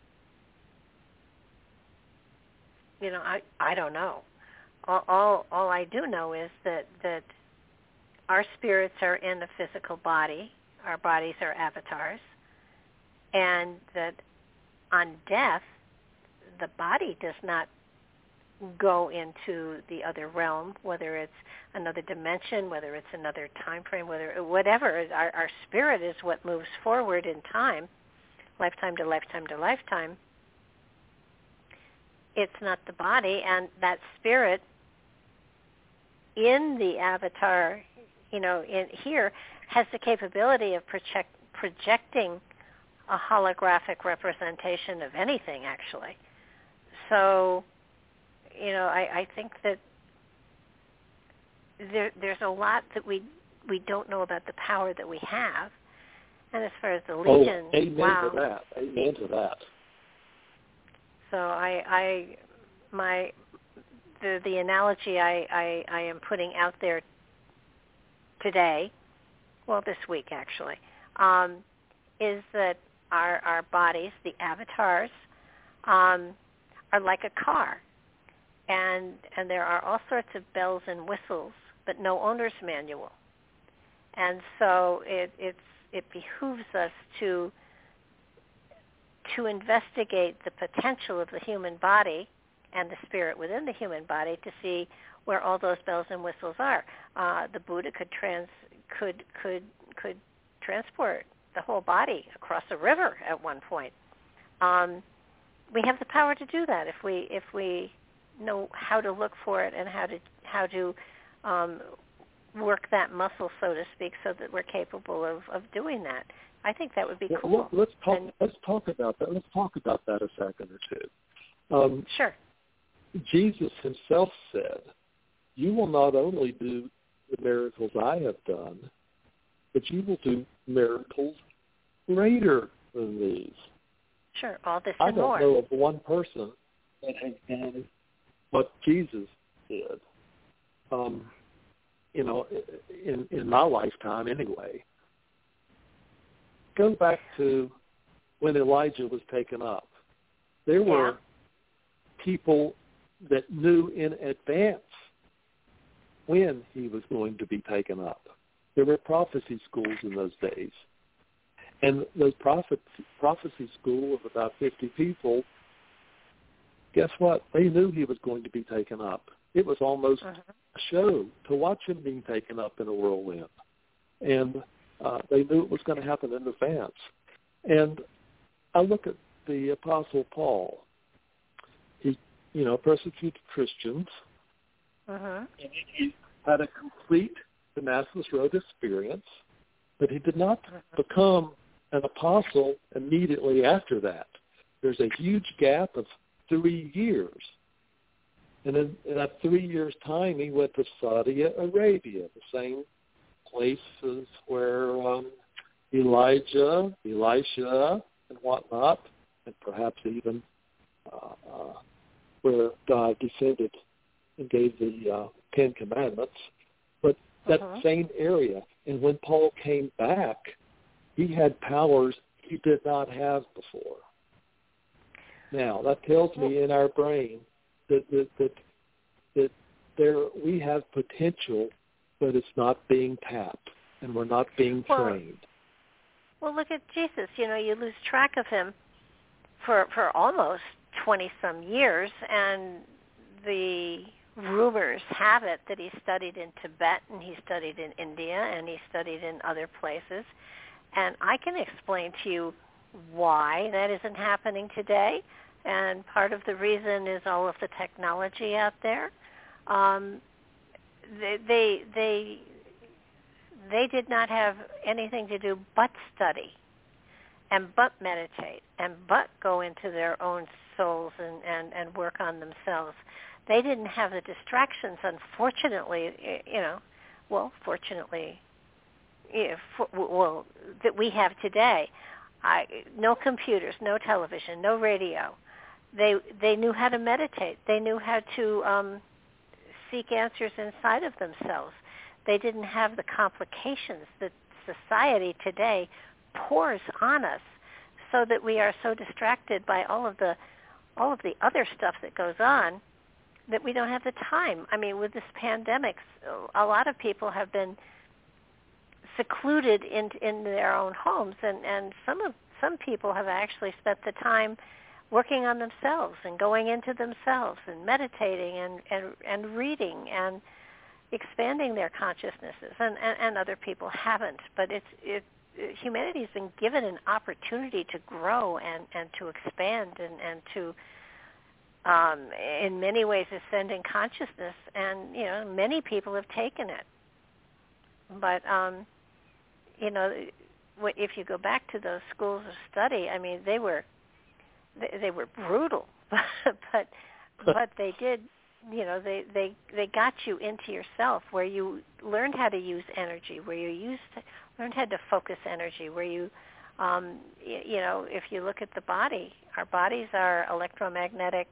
S3: you know, I, I don't know. All, all all I do know is that, that our spirits are in a physical body. Our bodies are avatars. And that on death, the body does not go into the other realm, whether it's another dimension, whether it's another time frame, whether whatever. Our, our spirit is what moves forward in time, lifetime to lifetime to lifetime. It's not the body, and that spirit in the avatar, you know, in here, has the capability of project, projecting a holographic representation of anything, actually. So, you know, I, I think that there, there's a lot that we we don't know about the power that we have. And as far as the Legion,
S4: oh, amen
S3: wow.
S4: to that. Amen to that.
S3: So I, I my the the analogy I, I, I am putting out there today, well, this week actually, um, is that our our bodies, the avatars, um, are like a car, and and there are all sorts of bells and whistles, but no owner's manual, and so it it's it behooves us to to investigate the potential of the human body and the spirit within the human body to see where all those bells and whistles are. Uh, the Buddha could trans could could could transport the whole body across a river at one point. Um, we have the power to do that if we if we know how to look for it and how to how to um, work that muscle, so to speak, so that we're capable of, of doing that. I think that would be
S4: well,
S3: cool.
S4: Let's talk.
S3: And,
S4: let's talk about that. Let's talk about that a second or two. Um,
S3: sure.
S4: Jesus himself said, "You will not only do the miracles I have done, but you will do miracles greater than these."
S3: Sure, all this
S4: I
S3: and
S4: don't
S3: more.
S4: know of one person that has done what Jesus did. Um, you know, in in my lifetime, anyway. Go back to when Elijah was taken up. There
S3: yeah.
S4: were people that knew in advance when he was going to be taken up. There were prophecy schools in those days. And those prophet, prophecy school of about fifty people, guess what? They knew he was going to be taken up. It was almost uh-huh. a show to watch him being taken up in a whirlwind. And uh, they knew it was going to happen in advance. And I look at the Apostle Paul. He, you know, persecuted Christians.
S3: Uh-huh.
S4: And he had a complete Damascus Road experience, but he did not uh-huh. become an apostle immediately after that. There's a huge gap of three years. And in, in that three years' time, he went to Saudi Arabia, the same places where um, Elijah, Elisha, and whatnot, and perhaps even uh, uh, where God descended and gave the uh, Ten Commandments. But that uh-huh. same area. And when Paul came back, he had powers he did not have before. Now, that tells me in our brain that that that, that there we have potential, but it's not being tapped, and we're not being
S3: well,
S4: trained.
S3: Well, look at Jesus. You know, you lose track of him for for almost twenty-some years, and the rumors have it that he studied in Tibet, and he studied in India, and he studied in other places. And I can explain to you why that isn't happening today. And part of the reason is all of the technology out there. Um, they, they they they did not have anything to do but study, and but meditate, and but go into their own souls and, and, and work on themselves. They didn't have the distractions, unfortunately. You know, well, fortunately. If, well, that we have today. I, no computers, no television, no radio. They they knew how to meditate. They knew how to um, seek answers inside of themselves. They didn't have the complications that society today pours on us, so that we are so distracted by all of the all of the other stuff that goes on that we don't have the time. I mean, with this pandemic, a lot of people have been secluded in in their own homes, and, and some of some people have actually spent the time working on themselves and going into themselves and meditating and, and, and reading and expanding their consciousnesses, and, and, and other people haven't. But it's it humanity's been given an opportunity to grow and, and to expand and, and to um, in many ways ascend in consciousness, and you know many people have taken it. But um, you know, if you go back to those schools of study, I mean, they were they, they were brutal, but but they did, you know, they, they they got you into yourself, where you learned how to use energy, where you used learned how to focus energy, where you, um, you, you know, if you look at the body, our bodies are electromagnetic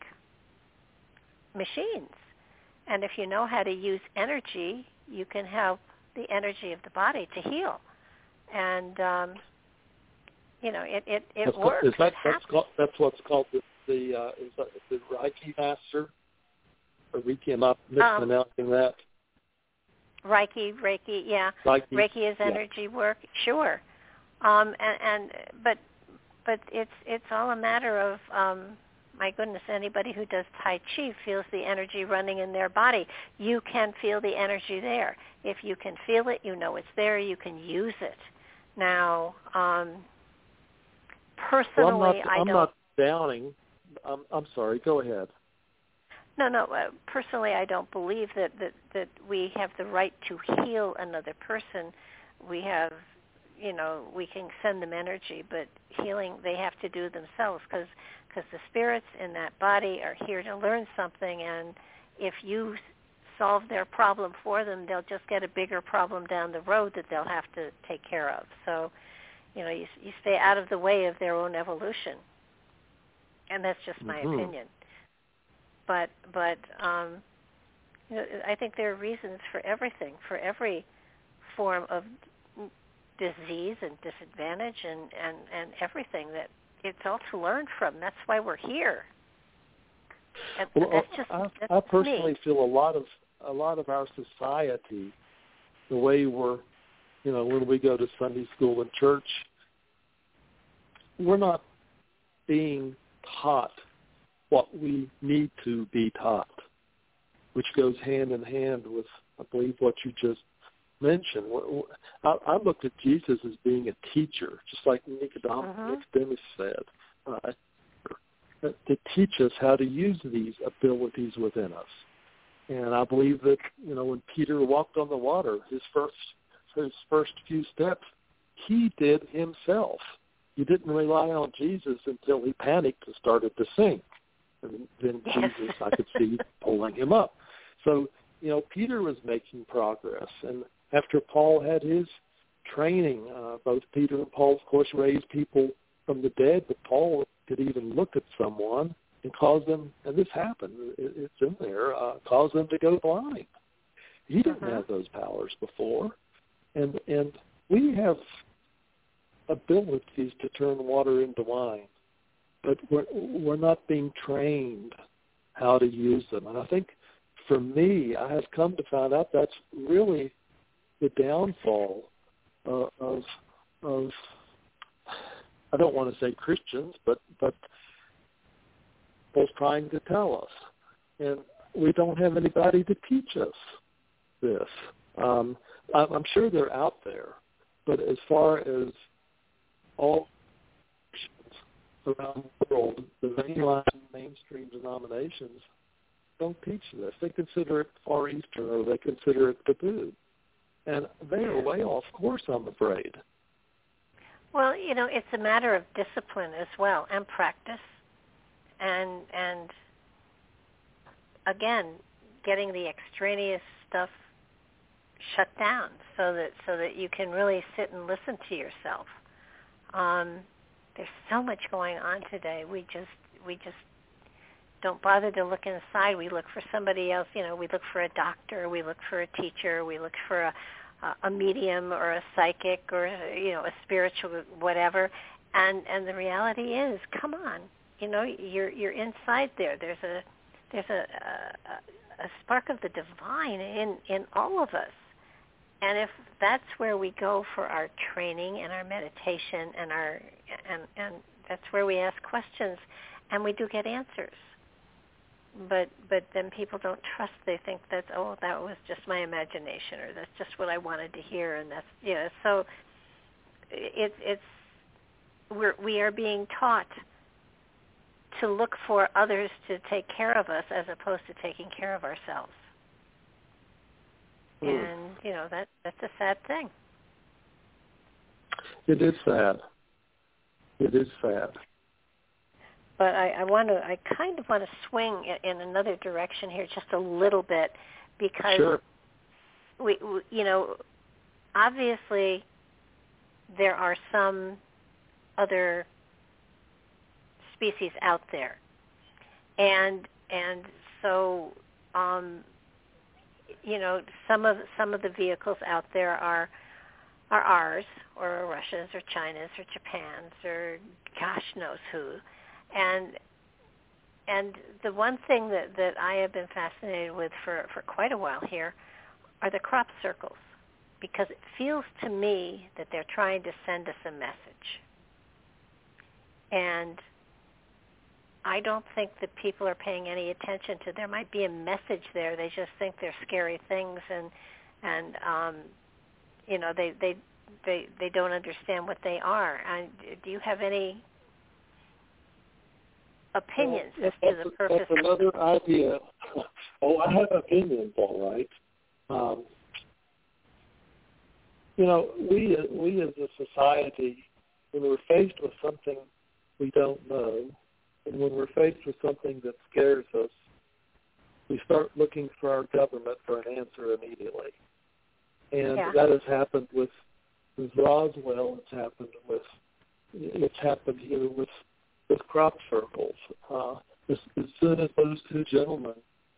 S3: machines, and if you know how to use energy, you can help the energy of the body to heal. And um, you know, it it, it
S4: that's
S3: works.
S4: Called, is that that's, called, that's what's called the the uh, is that the Reiki master, or Reiki? I'm not mispronouncing um, that.
S3: Reiki, Reiki, yeah.
S4: Reiki,
S3: Reiki is energy
S4: yeah.
S3: work, sure. Um, and, and but but it's it's all a matter of um, my goodness. Anybody who does Tai Chi feels the energy running in their body. You can feel the energy there. If you can feel it, you know it's there. You can use it. Now, um, personally,
S4: well, I'm not,
S3: I
S4: I'm
S3: don't.
S4: not downing. I'm, I'm sorry. Go ahead.
S3: No, no. Uh, personally, I don't believe that, that, that we have the right to heal another person. We have, you know, we can send them energy, but healing they have to do themselves, because because the spirits in that body are here to learn something, and if you solve their problem for them, they'll just get a bigger problem down the road that they'll have to take care of. So, you know, you, you stay out of the way of their own evolution, and that's just my
S4: mm-hmm.
S3: opinion. But but um, you know, I think there are reasons for everything, for every form of disease and disadvantage and, and, and everything that it's all to learn from. That's why we're here. And
S4: well,
S3: that's just,
S4: I,
S3: that's
S4: I personally
S3: me.
S4: feel a lot of a lot of our society, the way we're, you know, when we go to Sunday school and church, we're not being taught what we need to be taught, which goes hand in hand with, I believe, what you just mentioned. I, I looked at Jesus as being a teacher, just like Nicodemus,
S3: uh-huh.
S4: Nicodemus said, uh, to teach us how to use these abilities within us. And I believe that, you know, when Peter walked on the water, his first his first few steps, he did himself. He didn't rely on Jesus until he panicked and started to sink. And then Jesus, I could see, pulling him up. So, you know, Peter was making progress. And after Paul had his training, uh, both Peter and Paul, of course, raised people from the dead, but Paul could even look at someone and cause them, and this happened, it, it's in there, uh, cause them to go blind. He didn't
S3: uh-huh.
S4: have those powers before. And and we have abilities to turn water into wine, but we're, we're not being trained how to use them. And I think for me, I have come to find out that's really the downfall uh, of, of, I don't want to say Christians, but, but was trying to tell us. And we don't have anybody to teach us this. Um, I'm sure they're out there, but as far as all around the world, the mainline mainstream denominations don't teach this. They consider it Far Eastern, or they consider it taboo. And they are way off course, I'm afraid.
S3: Well, you know, it's a matter of discipline as well, and practice, and and again, getting the extraneous stuff shut down so that so that you can really sit and listen to yourself. Um, there's so much going on today. We just we just don't bother to look inside. We look for somebody else. You know, we look for a doctor. We look for a teacher. We look for a a medium or a psychic or, you know, a spiritual whatever. And and the reality is, come on, you know, you're you're inside there. There's a there's a a, a spark of the divine in in all of us. And if that's where we go for our training and our meditation and our and and that's where we ask questions, and we do get answers. But but then people don't trust. They think that, oh, that was just my imagination, or that's just what I wanted to hear, and that's, you know. So it's it's we're we are being taught to look for others to take care of us as opposed to taking care of ourselves. Mm. And you know that that's a sad thing.
S4: It is sad. It is sad.
S3: But I, I want to, I kind of want to swing in another direction here just a little bit, because
S4: sure.
S3: we, we, you know, obviously there are some other species out there, and and so, um, you know, some of some of the vehicles out there are are ours, or Russia's, or China's, or Japan's, or gosh knows who. And and the one thing that, that I have been fascinated with for, for quite a while here are the crop circles, because it feels to me that they're trying to send us a message. And I don't think that people are paying any attention to. There might be a message there. They just think they're scary things, and and um, you know they, they they they don't understand what they are. And do you have any opinions
S4: well,
S3: as to the purpose?
S4: That's another idea. Oh, I have opinions, all right. Um, you know, we we as a society, when we're faced with something we don't know, and when we're faced with something that scares us, we start looking for our government for an answer immediately. And
S3: yeah.
S4: that has happened with, with Roswell. It's happened with it's happened here with. with crop circles. Uh, as, as soon as those two gentlemen,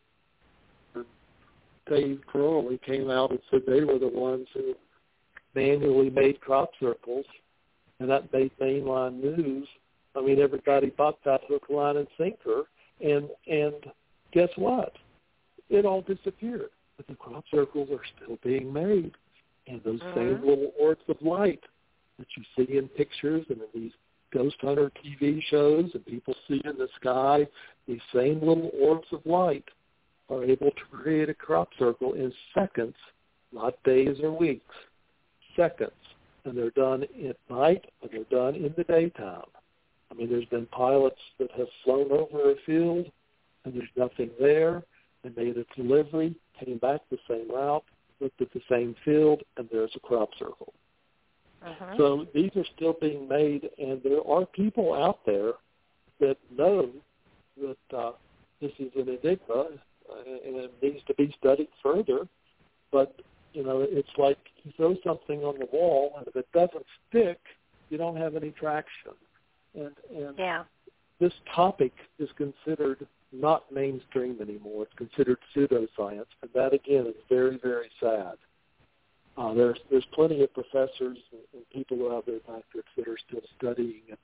S4: Dave Crowley, came out and said they were the ones who manually made crop circles, and that made mainline news, I mean, everybody bought that hook, line, and sinker, and and guess what? It all disappeared. But the crop circles are still being made, and those mm-hmm. same little orbs of light that you see in pictures and in these ghost hunter T V shows and people see in the sky, these same little orbs of light are able to create a crop circle in seconds, not days or weeks, seconds. And they're done at night and they're done in the daytime. I mean, there's been pilots that have flown over a field and there's nothing there. They made a delivery, came back the same route, looked at the same field, and there's a crop circle. Uh-huh. So these are still being made, and there are people out there that know that uh, this is an enigma uh, and it needs to be studied further. But, you know, it's like you throw something on the wall, and if it doesn't stick, you don't have any traction. And, and
S3: yeah.
S4: this topic is considered not mainstream anymore. It's considered pseudoscience, and that, again, is very, very sad. Uh, there's there's plenty of professors and, and people who have their doctorates that are still studying it,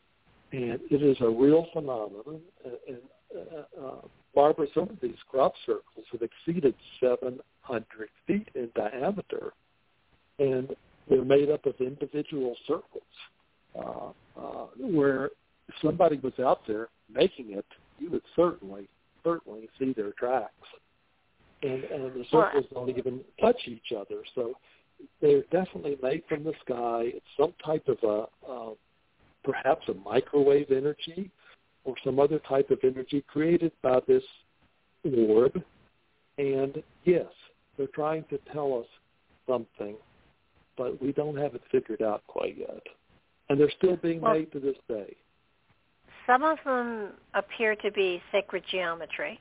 S4: and it is a real phenomenon. And, and uh, uh, Barbara, some of these crop circles have exceeded seven hundred feet in diameter, and they're made up of individual circles. Uh, uh, where if somebody was out there making it, you would certainly certainly see their tracks. And, and the circles well, don't even touch each other. So they're definitely made from the sky. It's some type of a, uh, perhaps a microwave energy or some other type of energy created by this orb. And yes, they're trying to tell us something, but we don't have it figured out quite yet. And they're still being well, made to this day.
S3: Some of them appear to be sacred geometry.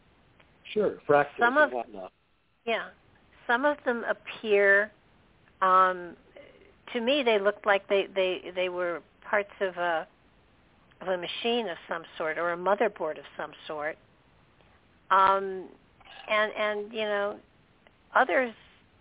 S4: Sure, fractals
S3: some of,
S4: and whatnot.
S3: Yeah. Some of them appear, um, to me, they looked like they, they, they were parts of a, of a machine of some sort or a motherboard of some sort. Um, and, and, you know, others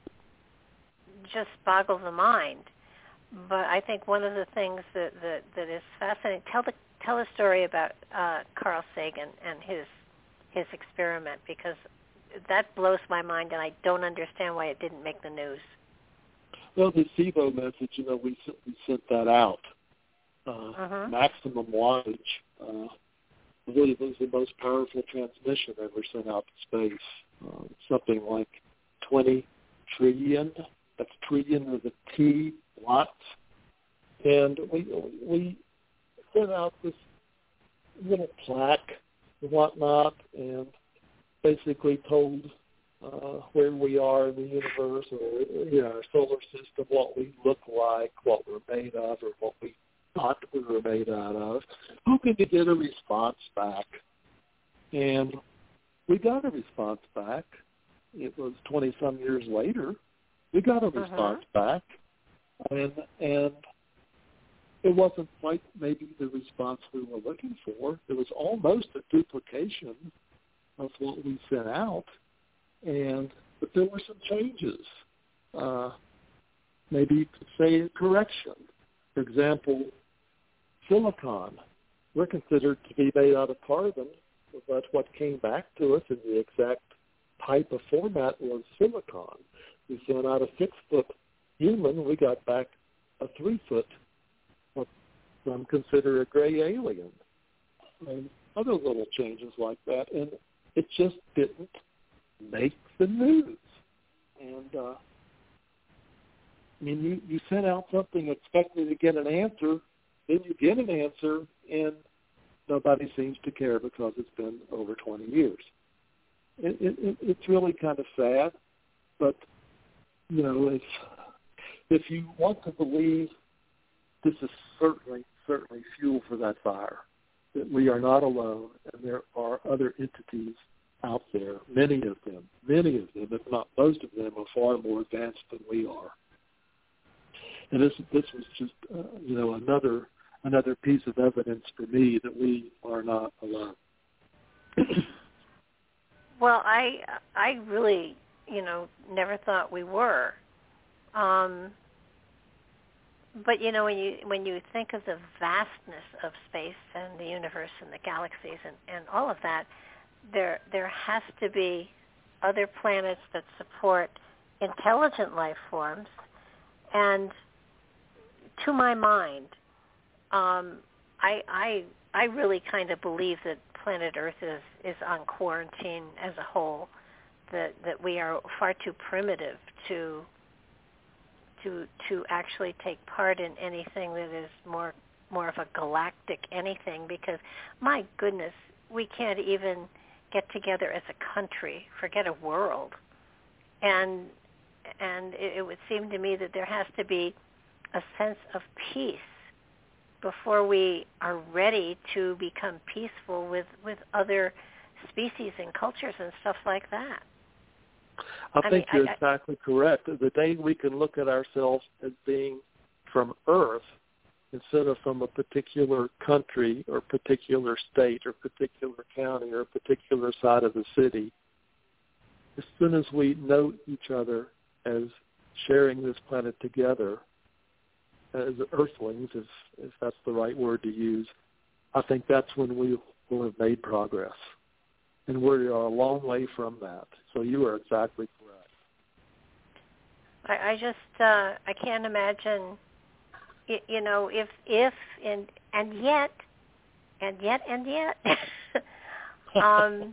S3: just boggle the mind. But I think one of the things that, that, that is fascinating, tell the tell a story about uh, Carl Sagan and his his experiment, because that blows my mind, and I don't understand why it didn't make the news.
S4: Well, the SIBO message, you know, we, we sent that out. Uh, uh-huh. Maximum wattage. Uh, I believe it was the most powerful transmission ever sent out to space. Uh, something like twenty trillion. That's trillion with a T, watts. And we we sent out this little plaque and whatnot, and basically told uh, where we are in the universe, or you know, our solar system, what we look like, what we're made of, or what we thought we were made out of. Hoping to get a response back, and we got a response back. It was twenty some years later. We got a response uh-huh. back, and and. It wasn't quite maybe the response we were looking for. It was almost a duplication of what we sent out, and but there were some changes. Uh, maybe you could say a correction. For example, silicon. We're considered to be made out of carbon, but what came back to us in the exact type of format was silicon. We sent out a six-foot human. We got back a three-foot. Some consider a gray alien, and other little changes like that, and it just didn't make the news. And uh, I mean, you, you sent out something expecting to get an answer, then you get an answer, and nobody seems to care because it's been over twenty years. It, it, it's really kind of sad, but you know, if if you want to believe, this is certainly. certainly fuel for that fire, that we are not alone, and there are other entities out there, many of them, many of them, if not most of them, are far more advanced than we are. And this this was just, uh, you know, another another piece of evidence for me that we are not alone.
S3: Well, I I really, you know, never thought we were. Um, but you know, when you when you think of the vastness of space and the universe and the galaxies and, and all of that, there there has to be other planets that support intelligent life forms. And to my mind, um, I, I I really kind of believe that planet Earth is, is on quarantine as a whole, that that we are far too primitive to to to actually take part in anything that is more more of a galactic anything, because my goodness, we can't even get together as a country, forget a world. And and it, it would seem to me that there has to be a sense of peace before we are ready to become peaceful with, with other species and cultures and stuff like that.
S4: I,
S3: I
S4: think
S3: mean,
S4: you're
S3: I,
S4: exactly correct. The day we can look at ourselves as being from Earth instead of from a particular country or particular state or particular county or particular side of the city, as soon as we know each other as sharing this planet together, as earthlings, if, if that's the right word to use, I think that's when we will have made progress. And we are a long way from that. So you are exactly correct.
S3: I, I just, uh, I can't imagine, you, you know, if, if, and, and yet, and yet, and yet, um,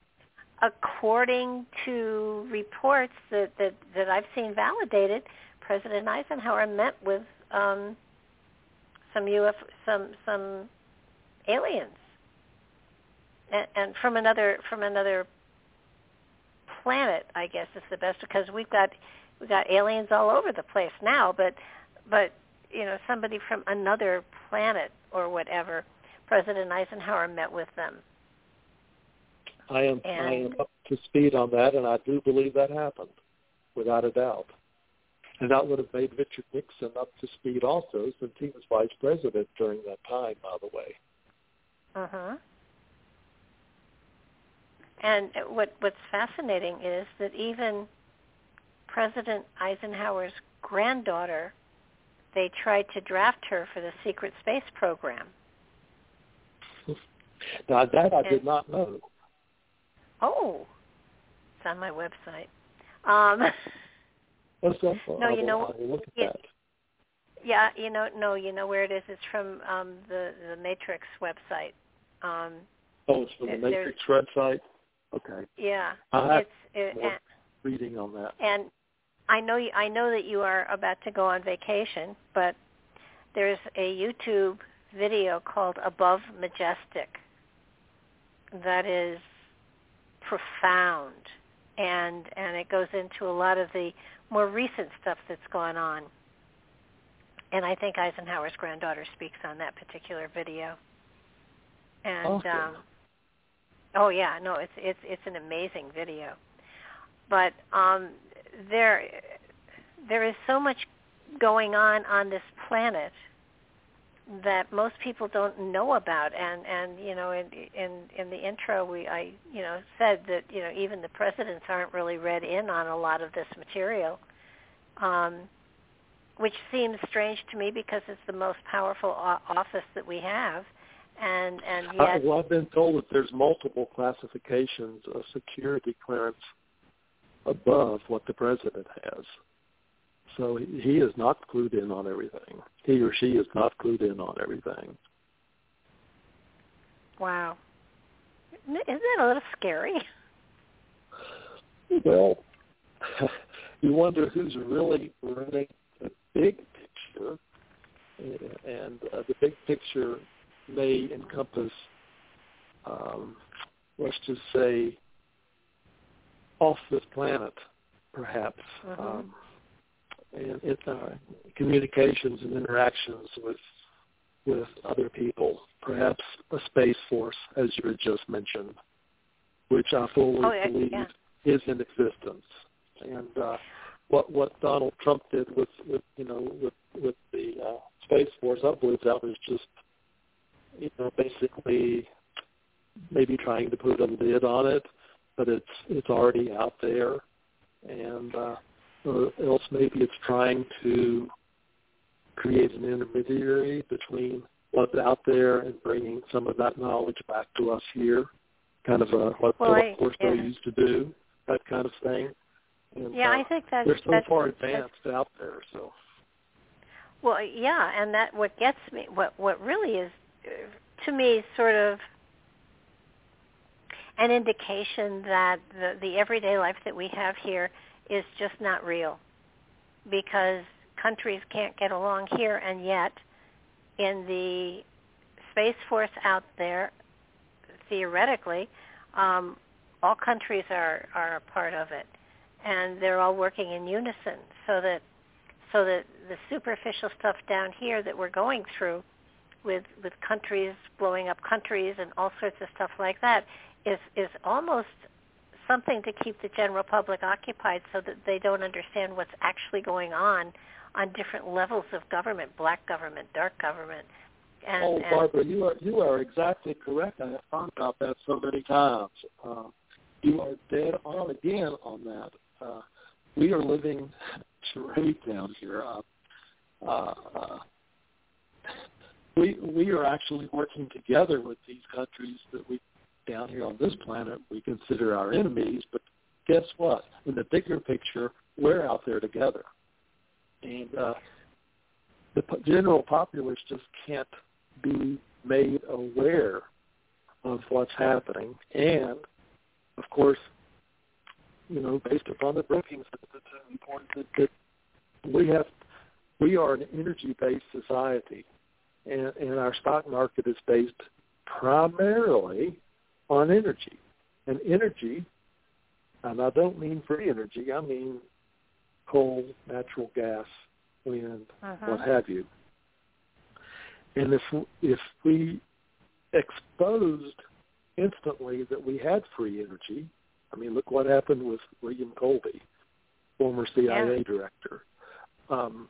S3: according to reports that, that, that I've seen validated, President Eisenhower met with um, some U F, some some aliens, and, and from another from another planet, I guess is the best, because we've got we've got aliens all over the place now. But but you know, somebody from another planet or whatever, President Eisenhower met with them.
S4: I am
S3: and,
S4: I am up to speed on that, and I do believe that happened, without a doubt. And that would have made Richard Nixon up to speed also, since he was vice president during that time, by the way.
S3: Uh-huh. And what what's fascinating is that even President Eisenhower's granddaughter, they tried to draft her for the secret space program.
S4: Now, that I
S3: and,
S4: did not know.
S3: Oh, it's on my website. Um
S4: What's that?
S3: No,
S4: I
S3: you
S4: will,
S3: know,
S4: I will look at
S3: it,
S4: that.
S3: Yeah, you know, no, you know where it is. It's from um, the the Matrix website. Um,
S4: oh, it's from the Matrix website. Okay.
S3: Yeah,
S4: I have
S3: it's it,
S4: more
S3: and,
S4: reading on that.
S3: And I know you, I know that you are about to go on vacation, but there's a YouTube video called Above Majestic that is profound, and and it goes into a lot of the more recent stuff that's gone on. And I think Eisenhower's granddaughter speaks on that particular video. And
S4: awesome.
S3: um, oh yeah, no, it's it's it's an amazing video. But um, there there is so much going on on this planet that most people don't know about. And, and you know, in, in in the intro, we I you know said that you know even the presidents aren't really read in on a lot of this material, um, which seems strange to me because it's the most powerful o- office that we have, and and yet.
S4: I, well, I've been told that there's multiple classifications of security clearance above what the president has. So he, he is not clued in on everything. He or she is not clued in on everything.
S3: Wow. Isn't that a little scary?
S4: Well, you wonder who's really running the big picture, and uh, the big picture may encompass, um, let's just say, off this planet, perhaps.
S3: Mm-hmm.
S4: Um, and it, uh, communications and interactions with with other people, perhaps a space force, as you had just mentioned, which I fully
S3: oh, yeah,
S4: believe
S3: yeah.
S4: is in existence. And uh, what what Donald Trump did with, with you know with with the uh, space force, I believe that was just you know basically maybe trying to put a lid on it, but it's it's already out there, and. Uh, Or else maybe it's trying to create an intermediary between what's out there and bringing some of that knowledge back to us here, kind of a, what
S3: well,
S4: Philip Corso
S3: yeah.
S4: used to do, that kind of thing. And,
S3: yeah,
S4: uh,
S3: I think that's...
S4: they're so
S3: that's,
S4: far
S3: that's,
S4: advanced
S3: that's,
S4: out there, so...
S3: Well, yeah, and that what gets me, what, what really is, to me, sort of an indication that the, the everyday life that we have here is just not real, because countries can't get along here, and yet in the Space Force out there, theoretically, um, all countries are, are a part of it, and they're all working in unison, so that so that the superficial stuff down here that we're going through with with countries blowing up countries and all sorts of stuff like that is is almost something to keep the general public occupied, so that they don't understand what's actually going on on different levels of government, black government, dark government. And,
S4: oh,
S3: and
S4: Barbara, you are you are exactly correct. I have thought about that so many times. Uh, you are dead on again on that. Uh, we are living charade down here. Uh, uh, uh, we we are actually working together with these countries that we down here on this planet we consider our enemies. But guess what? In the bigger picture, we're out there together, and uh, the general populace just can't be made aware of what's happening. And of course, you know, based upon the Brookings, it's important that, that we have, we are an energy-based society, and, and our stock market is based primarily on energy. And energy, and I don't mean free energy, I mean coal, natural gas, wind, uh-huh. what have you. And if if we exposed instantly that we had free energy, I mean, look what happened with William Colby, former C I A yeah. director. Um,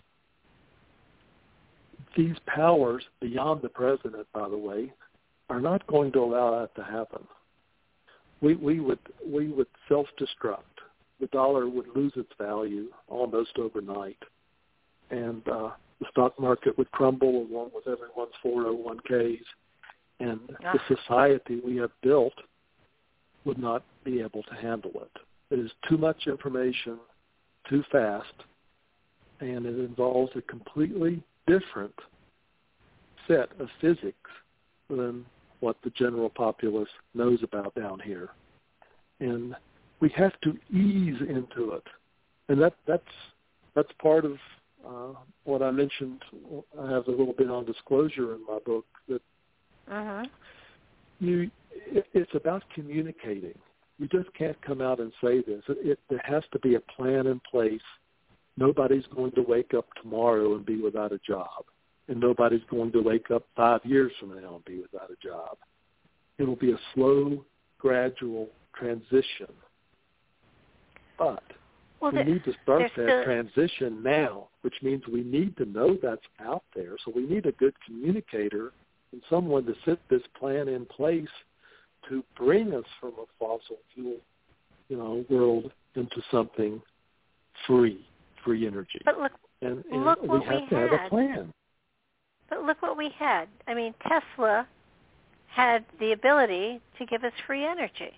S4: these powers, beyond the president, by the way, are not going to allow that to happen. We we would we would self-destruct. The dollar would lose its value almost overnight, and uh, the stock market would crumble along with everyone's four oh one k's, and ah. the society we have built would not be able to handle it. It is too much information, too fast, and it involves a completely different set of physics than what the general populace knows about down here. And we have to ease into it. And that that's that's part of uh, what I mentioned. I have a little bit on disclosure in my book that uh-huh. you it, it's about communicating. You just can't come out and say this. It, it, there has to be a plan in place. Nobody's going to wake up tomorrow and be without a job. And nobody's going to wake up five years from now and be without a job. It'll be a slow, gradual transition. But
S3: well,
S4: we need to start that
S3: still...
S4: transition now, which means we need to know that's out there. So we need a good communicator and someone to set this plan in place to bring us from a fossil fuel, you know, world into something free, free energy.
S3: But look,
S4: and, and
S3: look
S4: we
S3: what
S4: have
S3: we
S4: to
S3: had.
S4: have a plan.
S3: But look what we had. I mean, Tesla had the ability to give us free energy.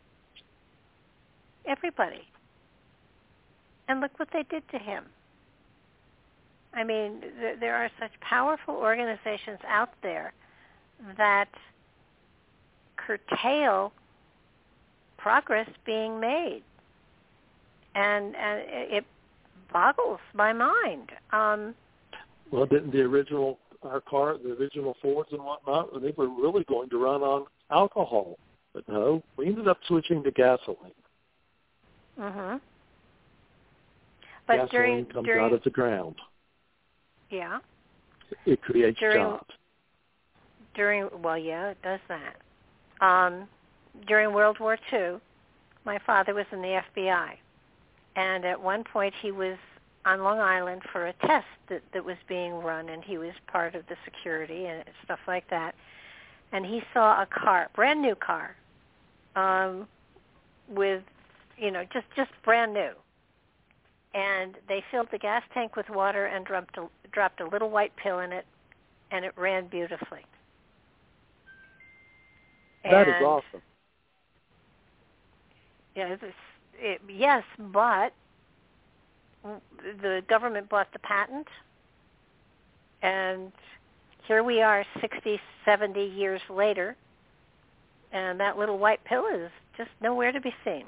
S3: Everybody. And look what they did to him. I mean, th- there are such powerful organizations out there that curtail progress being made. And, and it boggles my mind. Um,
S4: well, didn't the original, our car, the original Fords and whatnot, they were really going to run on alcohol. But no, we ended up switching to gasoline.
S3: Mm-hmm. But
S4: gasoline
S3: during,
S4: comes
S3: during,
S4: out of the ground.
S3: Yeah.
S4: It creates
S3: during,
S4: jobs.
S3: During, well, yeah, it does that. Um, during World War Two, my father was in the F B I. And at one point he was on Long Island for a test that, that was being run, and he was part of the security and stuff like that. And he saw a car, brand new car, um, with, you know, just, just brand new. And they filled the gas tank with water and dumped a, dropped a little white pill in it, and it ran beautifully.
S4: That
S3: and,
S4: is awesome.
S3: Yeah, it's, it, yes, but the government bought the patent, and here we are sixty, seventy years later, and that little white pill is just nowhere to be seen.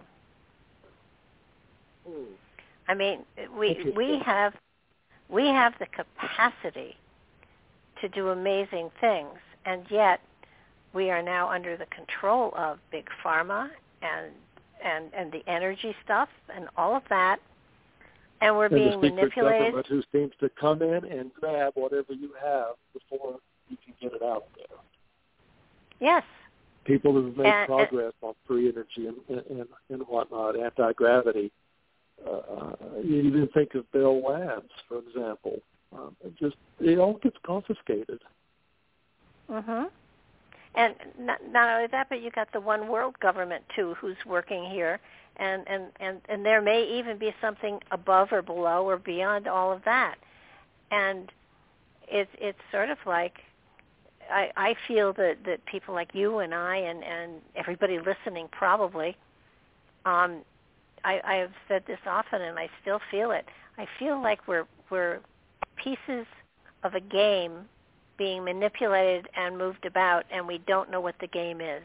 S4: Mm.
S3: I mean, we we have we have the capacity to do amazing things, and yet we are now under the control of big pharma and and and the energy stuff and all of that, and we're
S4: and
S3: being
S4: the secret
S3: manipulated.
S4: government who seems to come in and grab whatever you have before you can get it out there.
S3: Yes.
S4: People who've made
S3: and,
S4: progress and, on free energy and, and, and whatnot, anti-gravity. Uh, you even think of Bell Labs, for example. Um, it just it all gets confiscated.
S3: Mhm. And not, not only that, but you got the one world government too, who's working here, and, and, and, and there may even be something above or below or beyond all of that. And it's it's sort of like I, I feel that, that people like you and I and, and everybody listening probably, um, I, I have said this often and I still feel it. I feel like we're we're pieces of a game being manipulated and moved about, and we don't know what the game is.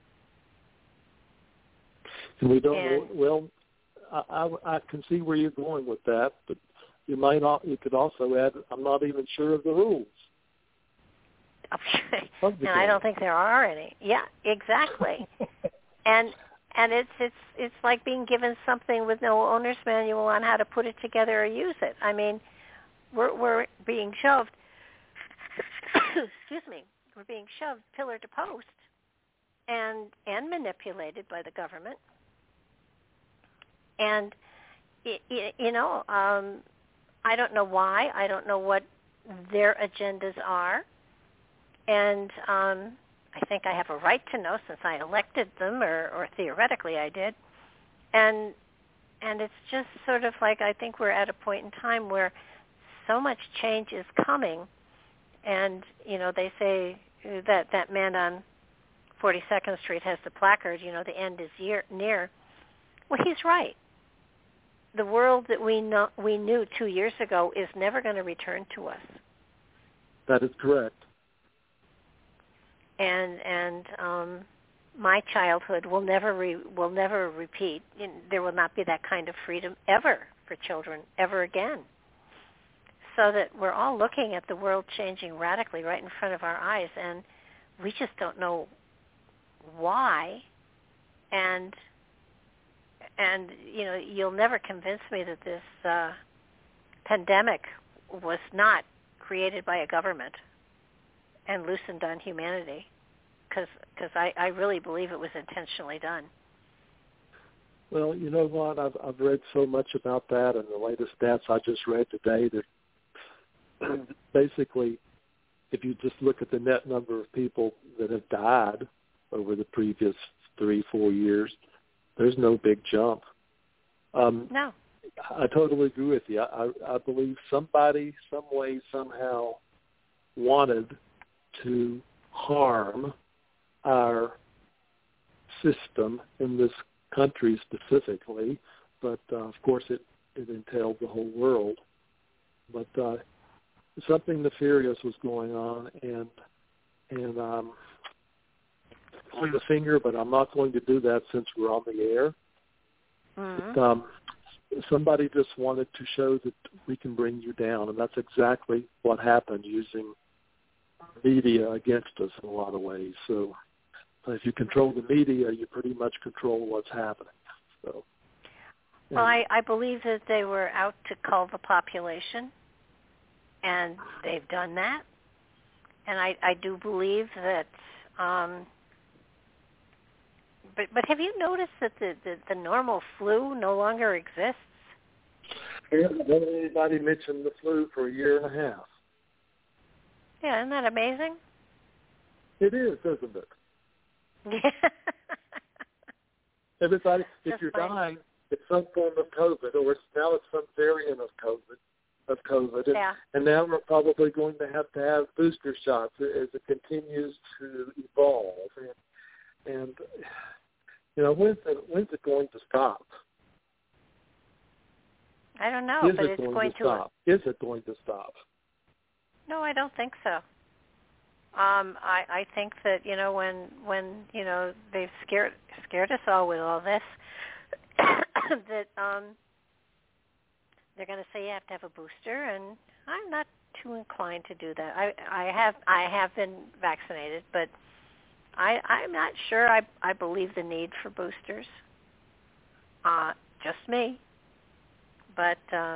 S4: And we don't
S3: and,
S4: know. Well, I, I, I can see where you're going with that, but you might not. You could also add, I'm not even sure of the rules.
S3: and I don't think there are any. Yeah, exactly. and and it's it's it's like being given something with no owner's manual on how to put it together or use it. I mean, we're we're being shoved. excuse me. We're being shoved pillar to post, and and manipulated by the government. And you know, um, I don't know why. I don't know what their agendas are. And um, I think I have a right to know since I elected them, or, or theoretically I did. And and it's just sort of like I think we're at a point in time where so much change is coming. And, you know, they say that that man on forty-second Street has the placard, you know, the end is year, near. Well, he's right. The world that we know, we knew two years ago is never going to return to us.
S4: That is correct.
S3: And and um, my childhood will never re, will never repeat. There will not be that kind of freedom ever for children ever again. So that we're all looking at the world changing radically right in front of our eyes, and we just don't know why. And and you know, you'll never convince me that this uh, pandemic was not created by a government and loosened on humanity, because because I, I really believe it was intentionally done.
S4: Well, you know what? I've I've read so much about that, and the latest stats I just read today that basically, if you just look at the net number of people that have died over the previous three, four years, there's no big jump. Um,
S3: no.
S4: I totally agree with you. I, I believe somebody, some way, somehow wanted to harm our system in this country specifically, but uh, of course it, it entailed the whole world. But uh, something nefarious was going on, and and um, point the finger, but I'm not going to do that since we're on the air.
S3: Mm-hmm.
S4: But, um, somebody just wanted to show that we can bring you down, and that's exactly what happened using media against us in a lot of ways. So if you control the media, you pretty much control what's happening. So.
S3: Well, I, I believe that they were out to cull the population, and they've done that. And I, I do believe that, um, but but have you noticed that the, the, the normal flu no longer exists?
S4: Yeah, hasn't anybody mentioned the flu for a year and a half?
S3: Yeah, isn't that amazing?
S4: It is, isn't it?
S3: Yeah.
S4: Everybody, if
S3: Just
S4: you're
S3: fine.
S4: dying, it's some form of COVID, or it's, now it's some variant of COVID. of COVID. And,
S3: yeah.
S4: and now we're probably going to have to have booster shots as it continues to evolve. And, and you know, when's it, when's it going to stop?
S3: I don't know,
S4: Is
S3: but
S4: it
S3: it's
S4: going,
S3: going
S4: to
S3: to.
S4: stop? Is it going to stop?
S3: No, I don't think so. Um, I, I think that, you know, when when you know they've scared scared us all with all this, that um, they're going to say you have to have a booster, and I'm not too inclined to do that. I I have I have been vaccinated, but I I'm not sure I I believe the need for boosters. Uh, just me, but uh,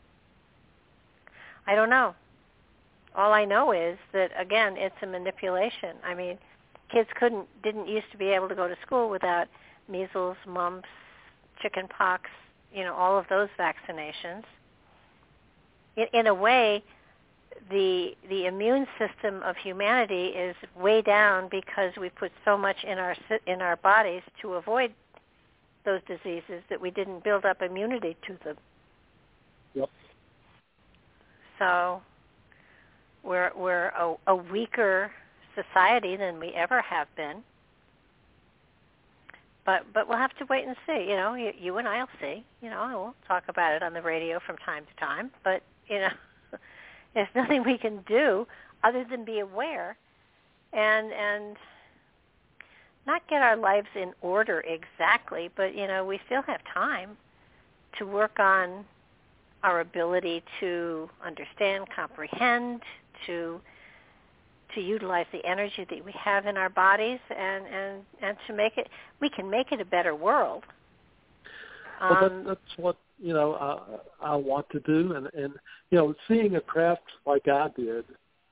S3: I don't know. All I know is that, again, it's a manipulation. I mean, kids couldn't, didn't used to be able to go to school without measles, mumps, chicken pox, you know, all of those vaccinations. In, in a way, the the immune system of humanity is way down because we put so much in our in our bodies to avoid those diseases that we didn't build up immunity to them.
S4: Yep.
S3: So We're we're a, a weaker society than we ever have been, but but we'll have to wait and see. You know, you, you and I'll see. You know, we'll talk about it on the radio from time to time. But you know, there's nothing we can do other than be aware, and and not get our lives in order exactly. But you know, we still have time to work on our ability to understand, comprehend, to to utilize the energy that we have in our bodies, and, and, and to make it, we can make it a better world. Um,
S4: well, that, that's what, you know, I, I want to do. And, and, you know, seeing a craft like I did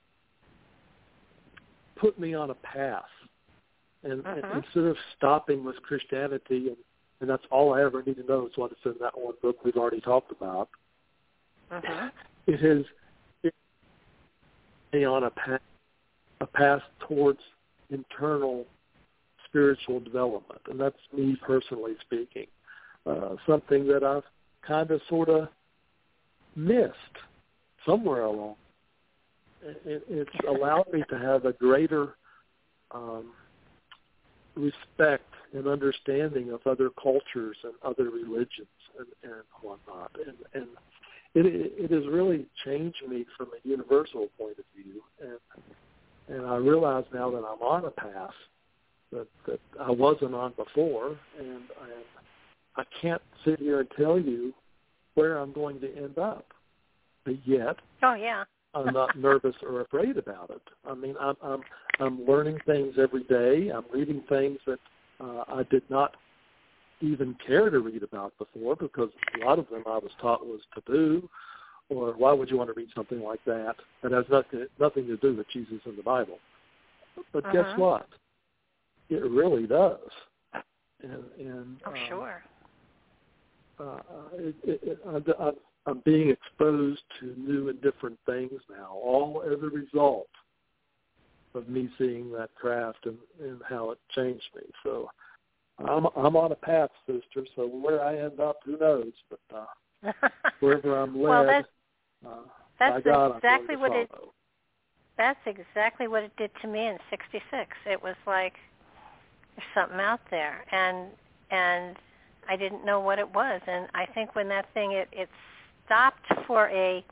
S4: put me on a path. And,
S3: uh-huh.
S4: and instead of stopping with Christianity, and, and that's all I ever need to know is what is in that one book we've already talked about,
S3: uh-huh.
S4: it has it me on a path, a path towards internal spiritual development. And that's me personally speaking. Uh, something that I've kind of sort of missed somewhere along. It, it's allowed me to have a greater um, respect and understanding of other cultures and other religions and, and whatnot. And, and it, it has really changed me from a universal point of view. And, and I realize now that I'm on a path that, that I wasn't on before, and, and I can't sit here and tell you where I'm going to end up. But yet,
S3: oh yeah,
S4: I'm not nervous or afraid about it. I mean, I'm I'm I'm learning things every day. I'm reading things that uh, I did not even care to read about before, because a lot of them I was taught was taboo, or why would you want to read something like that that has nothing nothing to do with Jesus and the Bible? But
S3: uh-huh.
S4: guess what? It really does. And, and
S3: oh
S4: um,
S3: sure.
S4: Uh, it, it, it, I, I'm being exposed to new and different things now, all as a result of me seeing that craft and, and how it changed me. So I'm I'm on a path, sister. So where I end up, who knows? But uh, wherever I'm led,
S3: well, that's,
S4: uh,
S3: that's
S4: by God,
S3: exactly
S4: I'm
S3: what
S4: going to
S3: it.
S4: follow.
S3: That's exactly what it did to me in sixty-six. It was like there's something out there, and and. I didn't know what it was, and I think when that thing, it, it stopped for a,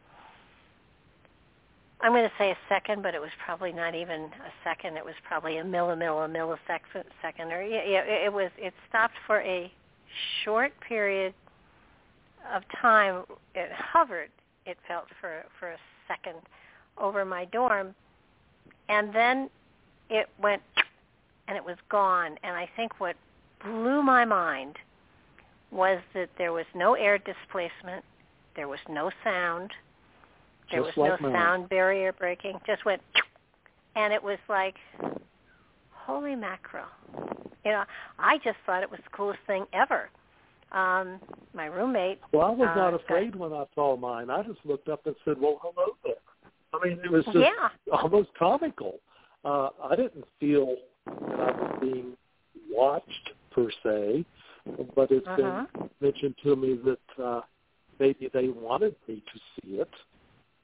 S3: I'm going to say a second, but it was probably not even a second. It was probably a milli, milli, millisecond, second, or yeah, yeah, it was. It stopped for a short period of time. It hovered. It felt for for a second over my dorm, and then it went, and it was gone. And I think what blew my mind was that there was no air displacement, there was no sound, there
S4: Just
S3: was
S4: like
S3: no
S4: mine.
S3: sound barrier breaking, just went, and it was like, holy mackerel. You know, I just thought it was the coolest thing ever. Um, my roommate...
S4: Well, I was
S3: uh,
S4: not afraid
S3: got,
S4: when I saw mine. I just looked up and said, well, hello there. I mean, it was just
S3: yeah.
S4: almost comical. Uh, I didn't feel that I was being watched, per se, but it's
S3: uh-huh.
S4: been mentioned to me that uh, maybe they wanted me to see it,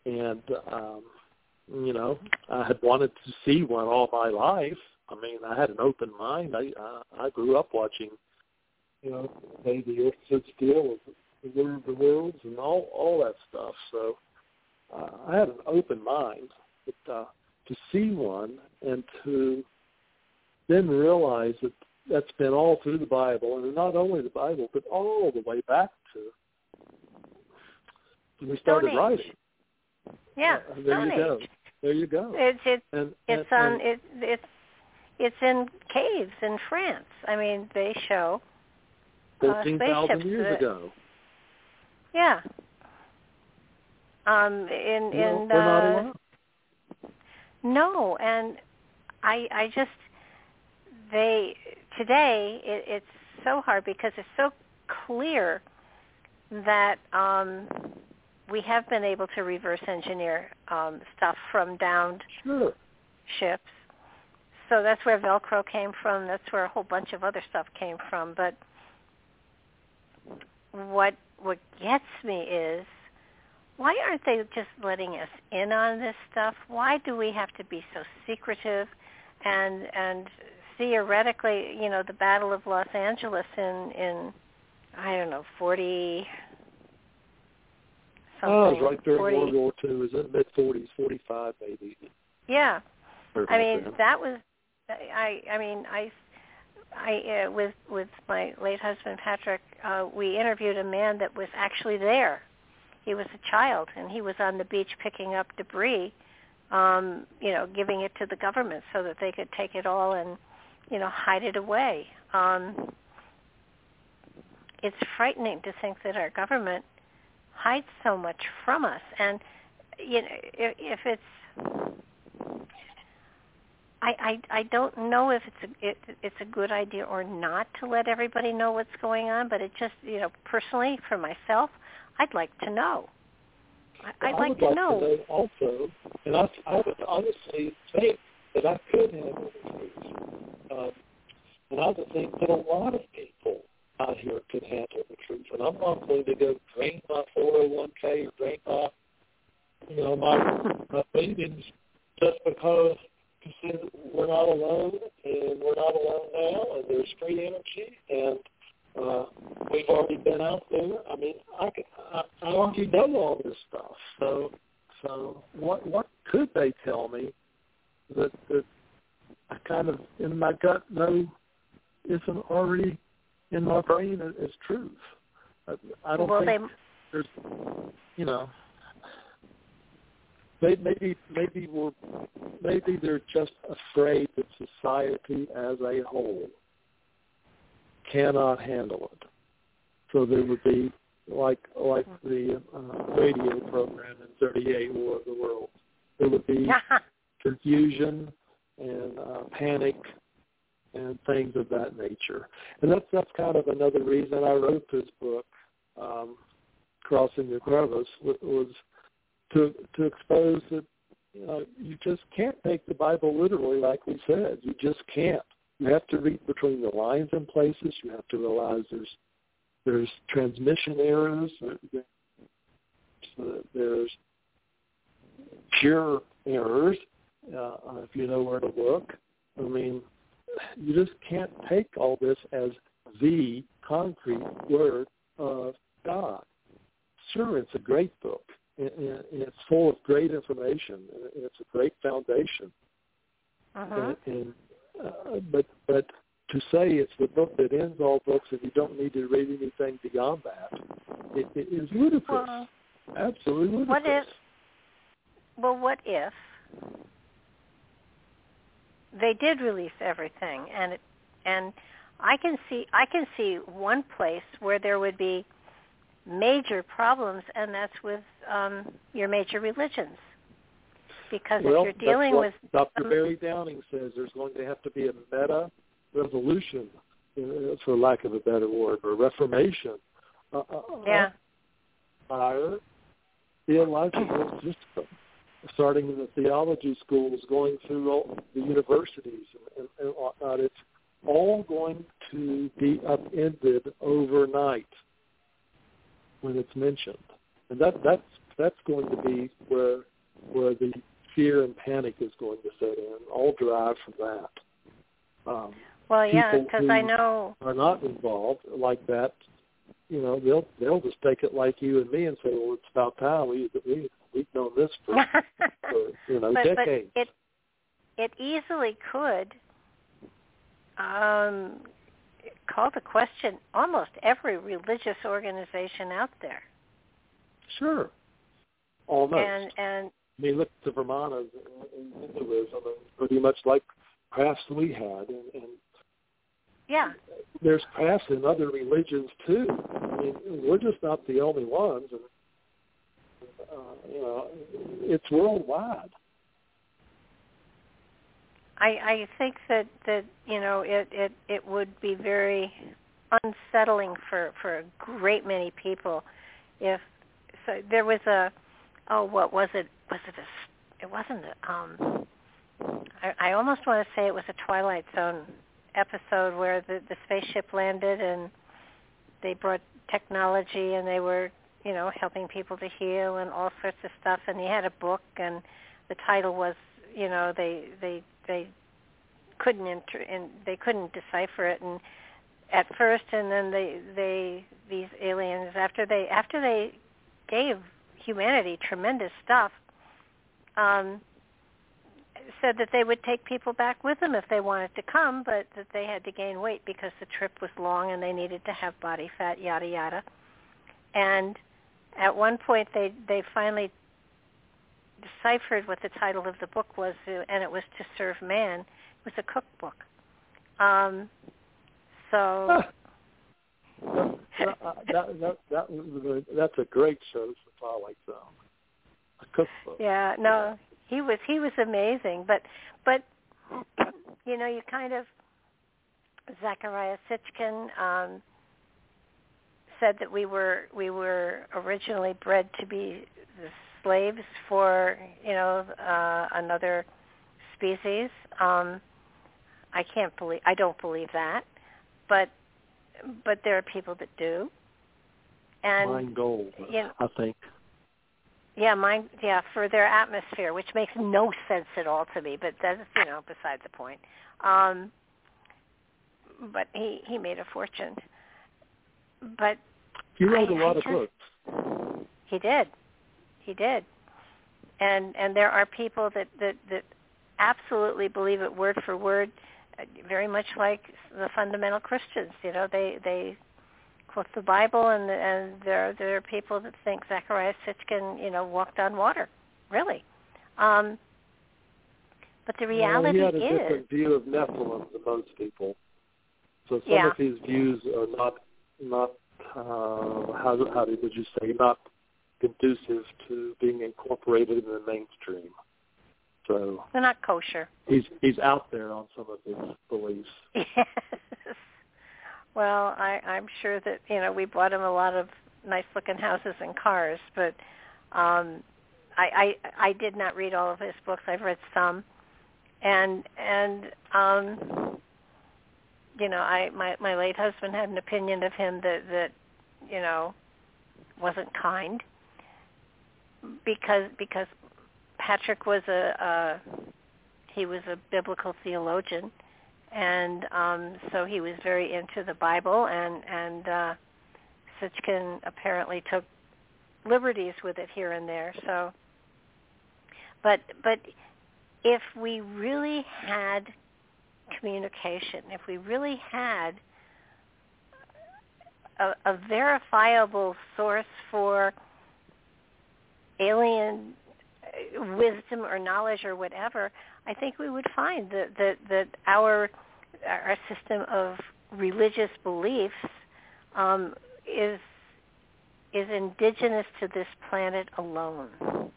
S4: And, um, you know, I had wanted to see one all my life. I mean, I had an open mind. I uh, I grew up watching, you know, May the Earth Stood Still, The War of the Worlds, and all, all that stuff. So uh, I had an open mind. But uh, to see one and to then realize that that's been all through the Bible, and not only the Bible, but all the way back to when we started
S3: Stone
S4: writing.
S3: Yeah,
S4: uh, there
S3: Stone
S4: you go.
S3: Age.
S4: There you go.
S3: It's it's
S4: and,
S3: it's
S4: and,
S3: on
S4: and,
S3: it it's it's in caves in France. I mean, they show uh,
S4: fourteen thousand years
S3: that,
S4: ago.
S3: Yeah. Um. In
S4: You know,
S3: in
S4: we're not
S3: uh,
S4: alone.
S3: No, and I I just they today it, it's so hard because it's so clear that um, we have been able to reverse engineer um, stuff from downed
S4: Sure.
S3: ships. So that's where Velcro came from. That's where a whole bunch of other stuff came from. But what what gets me is, why aren't they just letting us in on this stuff? Why do we have to be so secretive? And and theoretically, you know, the Battle of Los Angeles in, in I don't know, forty something.
S4: Oh, it was right during
S3: forty
S4: World War Two. It was in the mid-forties, forty-five maybe.
S3: Yeah. I mean,
S4: then.
S3: that was, I I mean, I, I uh, with with my late husband Patrick, uh, we interviewed a man that was actually there. He was a child, and he was on the beach picking up debris, um, you know, giving it to the government so that they could take it all and, you know, hide it away. Um, it's frightening to think that our government hides so much from us. And, you know, if, if it's, I, I, I don't know if it's a, it, it's a good idea or not to let everybody know what's going on, but it just, you know, personally, for myself, I'd like to know. I'd
S4: well,
S3: like,
S4: would
S3: to,
S4: like
S3: know.
S4: to know also, and I, I would honestly think that I could handle the truth. Um, and I would think that a lot of people out here could handle the truth. And I'm not going to go drain my four oh one k or drain my, you know, my, my savings just because we're not alone, and we're not alone now, and there's free energy, and uh, we've already been out there. I mean, I, could, I, I already know all this stuff. So, so what what could they tell me that that I kind of in my gut know isn't already in my brain as truth? I, I don't
S3: well,
S4: think
S3: they...
S4: there's, you know. Maybe maybe we're maybe they're just afraid that society as a whole cannot handle it. So there would be like like the uh, radio program in thirty-eight, War of the Worlds. There would be confusion and uh, panic and things of that nature. And that's that's kind of another reason I wrote this book, um, Crossing the Crevice, was to to expose that, you know, you just can't take the Bible literally, like we said. You just can't. You have to read between the lines in places. You have to realize there's there's transmission errors. There's pure errors, uh, if you know where to look. I mean, you just can't take all this as the concrete Word of God. Sure, it's a great book. And it's full of great information. And it's a great foundation.
S3: Uh-huh.
S4: And, and uh, but but to say it's the book that ends all books and you don't need to read anything beyond that, it, it is ludicrous.
S3: Well,
S4: absolutely ludicrous.
S3: What if? Well, what if they did release everything, and it, and I can see I can see one place where there would be major problems, and that's with um, your major religions. Because
S4: well,
S3: if you're dealing
S4: that's what
S3: with...
S4: Doctor
S3: Um,
S4: Barry Downing says there's going to have to be a meta-revolution, uh, for lack of a better word, or reformation. Uh,
S3: yeah.
S4: Higher theological system, starting in the theology schools, going through all the universities and, and whatnot. It's all going to be upended overnight when it's mentioned. And that that's that's going to be where where the fear and panic is going to set in, all derived from that. Um,
S3: well, yeah, because I know
S4: are not involved like that. You know, they'll they'll just take it like you and me and say, well, it's about time. We we we've known this for, for you know
S3: but,
S4: decades.
S3: But it it easily could um, call the question almost every religious organization out there.
S4: Sure, almost.
S3: And and
S4: I mean, look at the Brahmanas in Hinduism, and pretty much like crafts we had, and, and
S3: yeah,
S4: there's crafts in other religions too. I mean, we're just not the only ones, and uh, you know, it's worldwide.
S3: I I think that, that you know it, it, it would be very unsettling for, for a great many people if so there was a oh what was it was it a it wasn't a, um I, I almost want to say it was a Twilight Zone episode where the, the spaceship landed and they brought technology and they were, you know, helping people to heal and all sorts of stuff, and he had a book and the title was, you know, they they they couldn't enter and they couldn't decipher it and at first, and then they they these aliens after they after they gave humanity tremendous stuff, um said that they would take people back with them if they wanted to come, but that they had to gain weight because the trip was long and they needed to have body fat, yada, yada. And at one point they, they finally deciphered what the title of the book was, and it was To Serve Man. It was a cookbook. Um, so...
S4: that, that, that, that was, that's a great show for Twilight Zone. A cookbook.
S3: Yeah, no... He was he was amazing, but but you know you kind of Zecharia Sitchin um, said that we were we were originally bred to be the slaves for you know uh, another species. Um, I can't believe I don't believe that, but but there are people that do. And
S4: Mine gold,
S3: you know,
S4: I think.
S3: Yeah, mine. Yeah, for their atmosphere, which makes no sense at all to me. But that's you know beside the point. Um, but he, he made a fortune. But
S4: he wrote
S3: I,
S4: a lot
S3: I
S4: of
S3: just,
S4: books.
S3: He did, he did. And and there are people that, that, that absolutely believe it word for word, very much like the fundamental Christians. You know, they they. Quote the Bible, and and there there are people that think Zecharia Sitchin, you know, walked on water, really. Um, but the reality
S4: well, he had a
S3: is,
S4: different view of Nephilim than most people. So some
S3: yeah.
S4: of his views are not not uh, how how would you say not conducive to being incorporated in the mainstream. So
S3: they're not kosher.
S4: He's he's out there on some of his beliefs.
S3: Yes. Well, I, I'm sure that, you know, we bought him a lot of nice-looking houses and cars, but um, I, I I did not read all of his books. I've read some, and and um, you know, I my, my late husband had an opinion of him that that you know wasn't kind because because Patrick was a, a he was a biblical theologian. And um, so he was very into the Bible, and, and uh, Sitchin apparently took liberties with it here and there. So, but but if we really had communication, if we really had a, a verifiable source for alien wisdom or knowledge or whatever, I think we would find that that, that our our system of religious beliefs um, is is indigenous to this planet alone,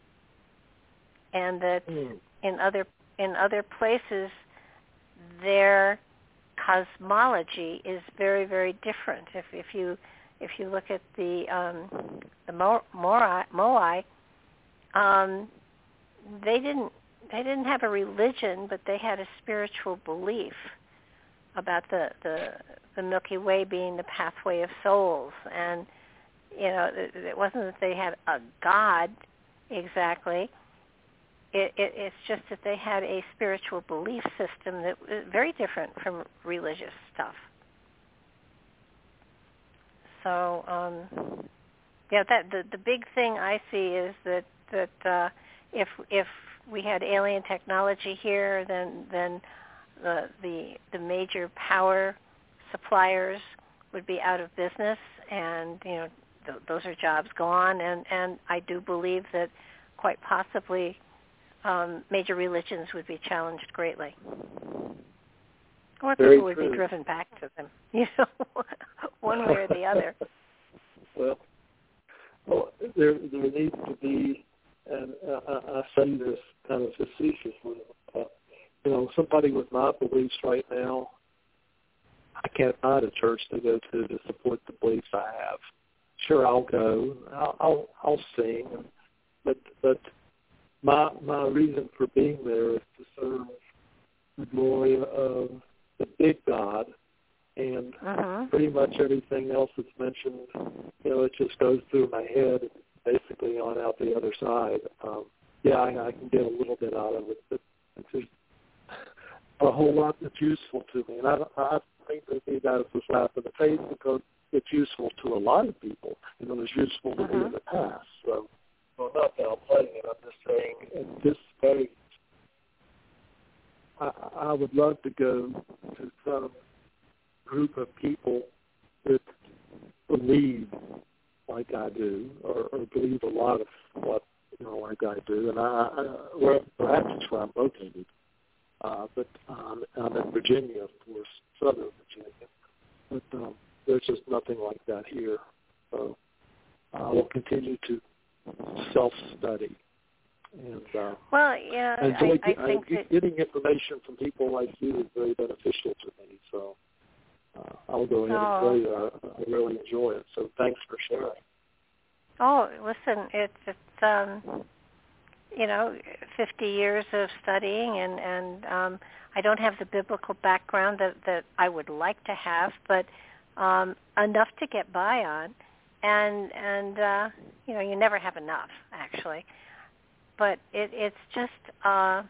S3: and that mm. in other in other places their cosmology is very very different. If if you if you look at the um, the Mo- Moai, Moai um, they didn't. They didn't have a religion, but they had a spiritual belief about the, the the Milky Way being the pathway of souls. And, you know, it, it wasn't that they had a god exactly. It, it, it's just that they had a spiritual belief system that was very different from religious stuff. So, um, yeah, that the the big thing I see is that that uh, if if we had alien technology here, then then the the the major power suppliers would be out of business, and you know th- those are jobs gone. And and I do believe that quite possibly um, major religions would be challenged greatly, or
S4: Very
S3: people would
S4: true.
S3: be driven back to them. You know, one way or the other.
S4: Well, well, there there needs to be, and I, I say this kind of facetiously, uh, you know, somebody with my beliefs right now, I can't find a church to go to to support the beliefs I have. Sure, I'll go, I'll I'll, I'll sing, but but my my reason for being there is to serve the glory of the big God. And
S3: uh-huh.
S4: pretty much everything else that's mentioned, you know, it just goes through my head, basically on out the other side. Um, yeah, I, I can get a little bit out of it, but it's just a whole lot that's useful to me. And I, I think that maybe that was a slap in the face because it's useful to a lot of people, and it was useful to
S3: uh-huh.
S4: me in the past. So, well, not downplaying it. I'm just saying, at this stage, I, I would love to go to some group of people that believe like I do, or, or believe a lot of what you know like I do, and I, I well, perhaps it's where I'm located. Uh, but um, I'm in Virginia, of course, Southern Virginia. But um, there's just nothing like that here. So I will continue to self-study. And uh,
S3: well, yeah,
S4: enjoy
S3: I, I think
S4: I,
S3: that
S4: getting information from people like you is very beneficial to me. So. Uh, I'll go ahead
S3: oh.
S4: and tell you I, I really enjoy it. So thanks for sharing.
S3: Oh, listen, it's it's um, you know, fifty years of studying, and and um, I don't have the biblical background that that I would like to have, but um, enough to get by on, and and uh, you know, you never have enough actually, but it it's just uh,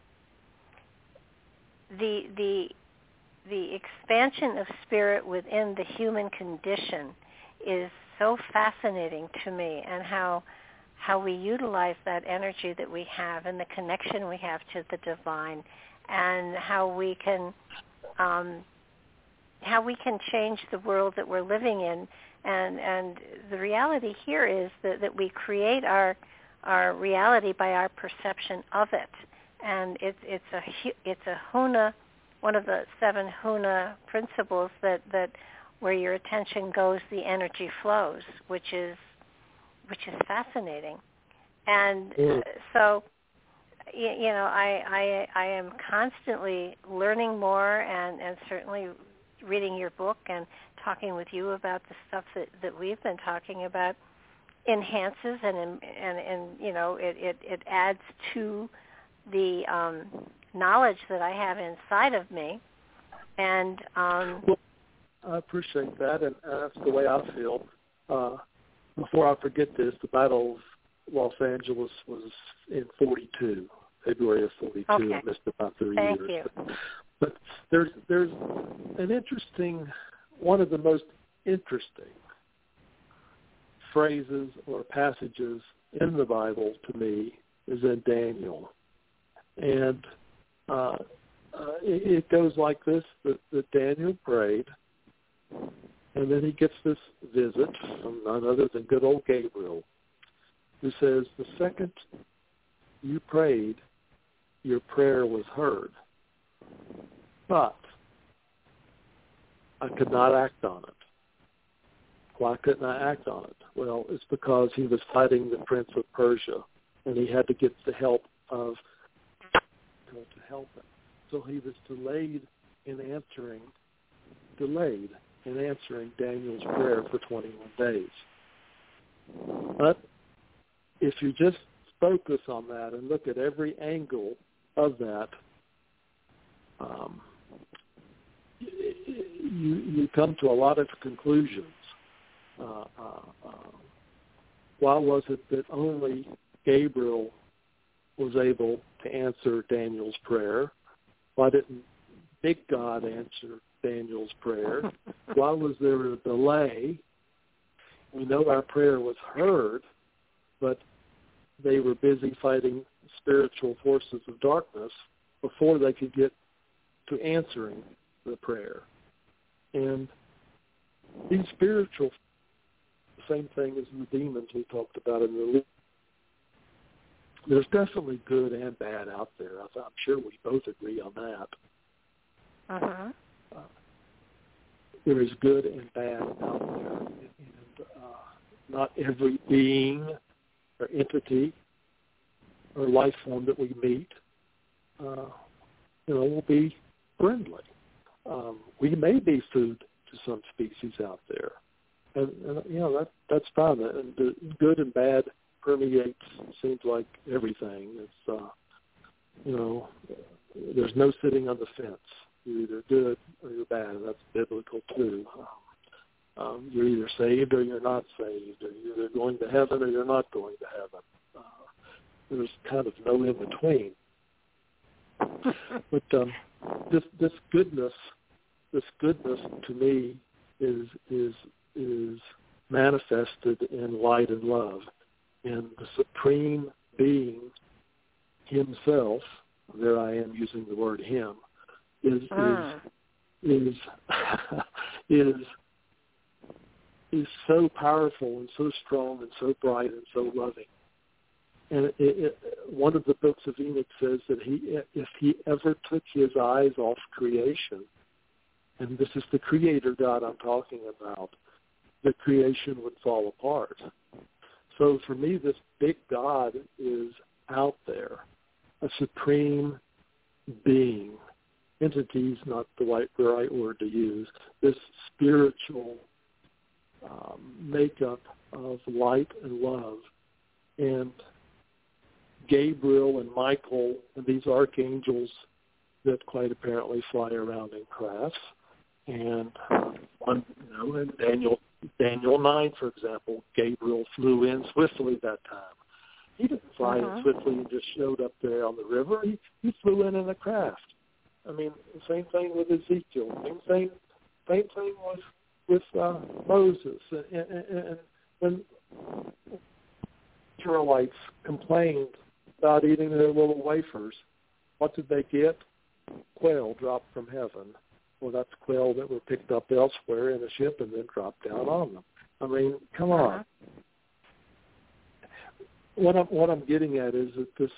S3: the the. The expansion of spirit within the human condition is so fascinating to me, and how how we utilize that energy that we have and the connection we have to the divine, and how we can um, how we can change the world that we're living in. And and the reality here is that, that we create our our reality by our perception of it, and it's it's a it's a huna. One of the seven Huna principles that, that where your attention goes, the energy flows, which is which is fascinating. And uh, so, you, you know, I, I I am constantly learning more, and, and certainly reading your book and talking with you about the stuff that, that we've been talking about enhances and and and you know it, it, it adds to the um, knowledge that I have inside of me, and um,
S4: well, I appreciate that, and that's the way I feel. Uh, before I forget this, the Battle of Los Angeles was in forty-two, February of forty-two.
S3: Okay.
S4: I missed about three
S3: Thank
S4: years.
S3: you.
S4: But, but there's there's an interesting, one of the most interesting phrases or passages in the Bible to me is in Daniel. And uh, uh, it, it goes like this, that, that Daniel prayed, and then he gets this visit from none other than good old Gabriel, who says, the second you prayed, your prayer was heard. But I could not act on it. Why couldn't I act on it? Well, it's because he was fighting the Prince of Persia, and he had to get the help of to help him. So he was delayed in answering, delayed in answering Daniel's prayer for twenty-one days. But if you just focus on that and look at every angle of that, um, you you come to a lot of conclusions. Uh, uh, uh, why was it that only Gabriel was able to answer Daniel's prayer? Why didn't big God answer Daniel's prayer? Why was there a delay? We know our prayer was heard, but they were busy fighting spiritual forces of darkness before they could get to answering the prayer. And these spiritual, same thing as the demons we talked about in the there's definitely good and bad out there. I'm sure we both agree on that.
S3: Uh-huh.
S4: Uh, there is good and bad out there. And uh, not every being or entity or life form that we meet, uh, you know, will be friendly. Um, we may be food to some species out there. And, and you know, that that's fine. And the good and bad permeates, seems like everything. It's, uh, you know, there's no sitting on the fence. You're either good or you're bad. That's biblical too. Um, um, you're either saved or you're not saved. Or you're either going to heaven or you're not going to heaven. Uh, there's kind of no in between. But um, this this goodness, this goodness to me is is is manifested in light and love. And the Supreme Being himself, there I am using the word him, is mm. is is is is so powerful and so strong and so bright and so loving. And it, it, one of the books of Enoch says that he, if he ever took his eyes off creation, and this is the Creator God I'm talking about, the creation would fall apart. So for me, this big God is out there, a supreme being. Entity is not the right, the right word to use. This spiritual um, makeup of light and love. And Gabriel and Michael and these archangels that quite apparently fly around in crafts. And one, you know, in Daniel Daniel nine, for example, Gabriel flew in swiftly that time. He didn't fly uh-huh. in swiftly and just showed up there on the river. He, he flew in in a craft. I mean, same thing with Ezekiel. Same thing, same thing with with uh, Moses. And, and, and when Israelites complained about eating their little wafers, what did they get? Quail dropped from heaven. Well, that's quail that were picked up elsewhere in a ship and then dropped down on them. I mean, come on. Uh-huh. What I'm what I'm getting at is that this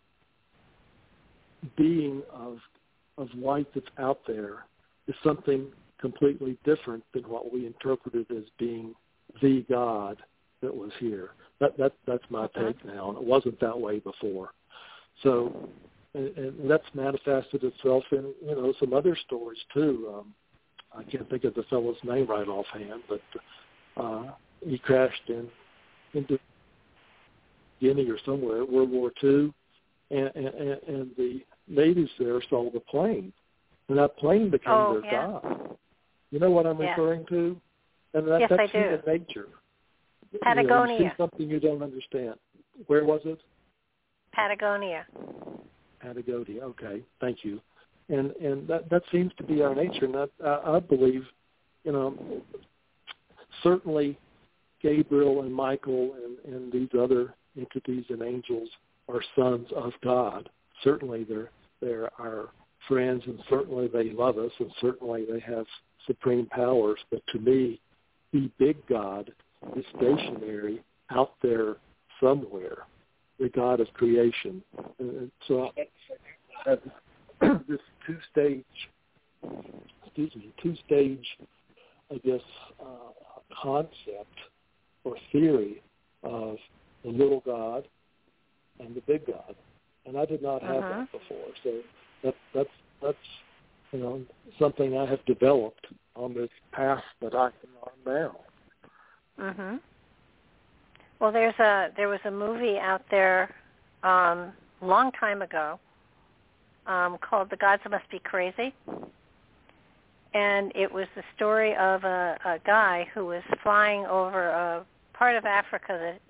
S4: being of of light that's out there is something completely different than what we interpreted as being the God that was here. That that that's my uh-huh. take now, and it wasn't that way before. So. And, and that's manifested itself in, you know, some other stories too. Um, I can't think of the fellow's name right offhand, but uh, he crashed in into Guinea or somewhere, World War Two, and, and, and the natives there saw the plane, and that plane became
S3: oh,
S4: their
S3: yeah.
S4: god. You know what I'm
S3: yeah.
S4: referring to? And that,
S3: yes,
S4: that's
S3: I do.
S4: human nature.
S3: Patagonia.
S4: You know, you see something you don't understand. Where was it?
S3: Patagonia.
S4: Patagonia. Okay, thank you. And and that that seems to be our nature. And that, I, I believe, you know, certainly Gabriel and Michael and, and these other entities and angels are sons of God. Certainly they're they're our friends, and certainly they love us, and certainly they have supreme powers. But to me, the big God is stationary out there somewhere, the God of creation. And so I have this two-stage, excuse me, two-stage, I guess, uh, concept or theory of the little God and the big God. And I did not have uh-huh. that before. So that, that's, that's, you know, something I have developed on this path that I am on now.
S3: Mm-hmm. Well, there's a there was a movie out there um, a long time ago um, called The Gods Must Be Crazy, and it was the story of a, a guy who was flying over a part of Africa that, that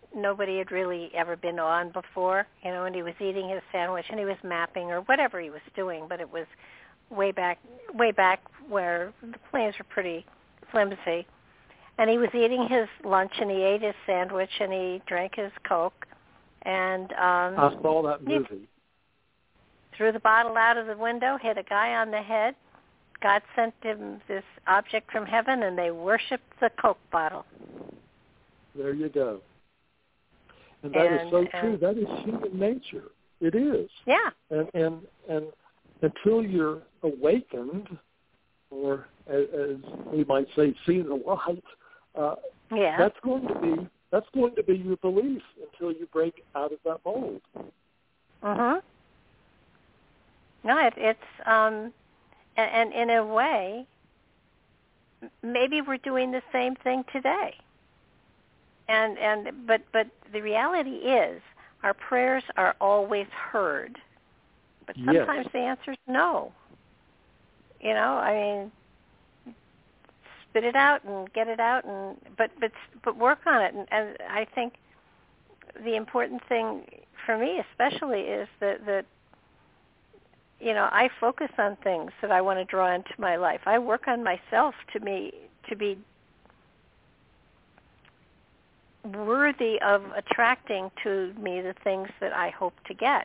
S3: nobody had really ever been on before, you know, and he was eating his sandwich and he was mapping or whatever he was doing, but it was way back, way back where the planes were pretty flimsy. And he was eating his lunch and he ate his sandwich and he drank his Coke. And um,
S4: I saw that movie.
S3: Threw the bottle out of the window, hit a guy on the head. God sent him this object from heaven, and they worshipped the Coke bottle.
S4: There you go. And that
S3: and,
S4: is so
S3: and,
S4: true. That is human nature. It is.
S3: Yeah.
S4: And and and until you're awakened, or as, as we might say, seen the light, uh,
S3: yeah.
S4: that's going to be that's going to be your belief until you break out of that mold.
S3: Mhm. No, it, it's um, and, and in a way, maybe we're doing the same thing today. And and but but the reality is, our prayers are always heard, but sometimes
S4: yes.
S3: the answer is no. You know, I mean, spit it out and get it out, and but but but work on it. And, and I think the important thing for me, especially, is that that you know I focus on things that I want to draw into my life. I work on myself to me to be worthy of attracting to me the things that I hope to get,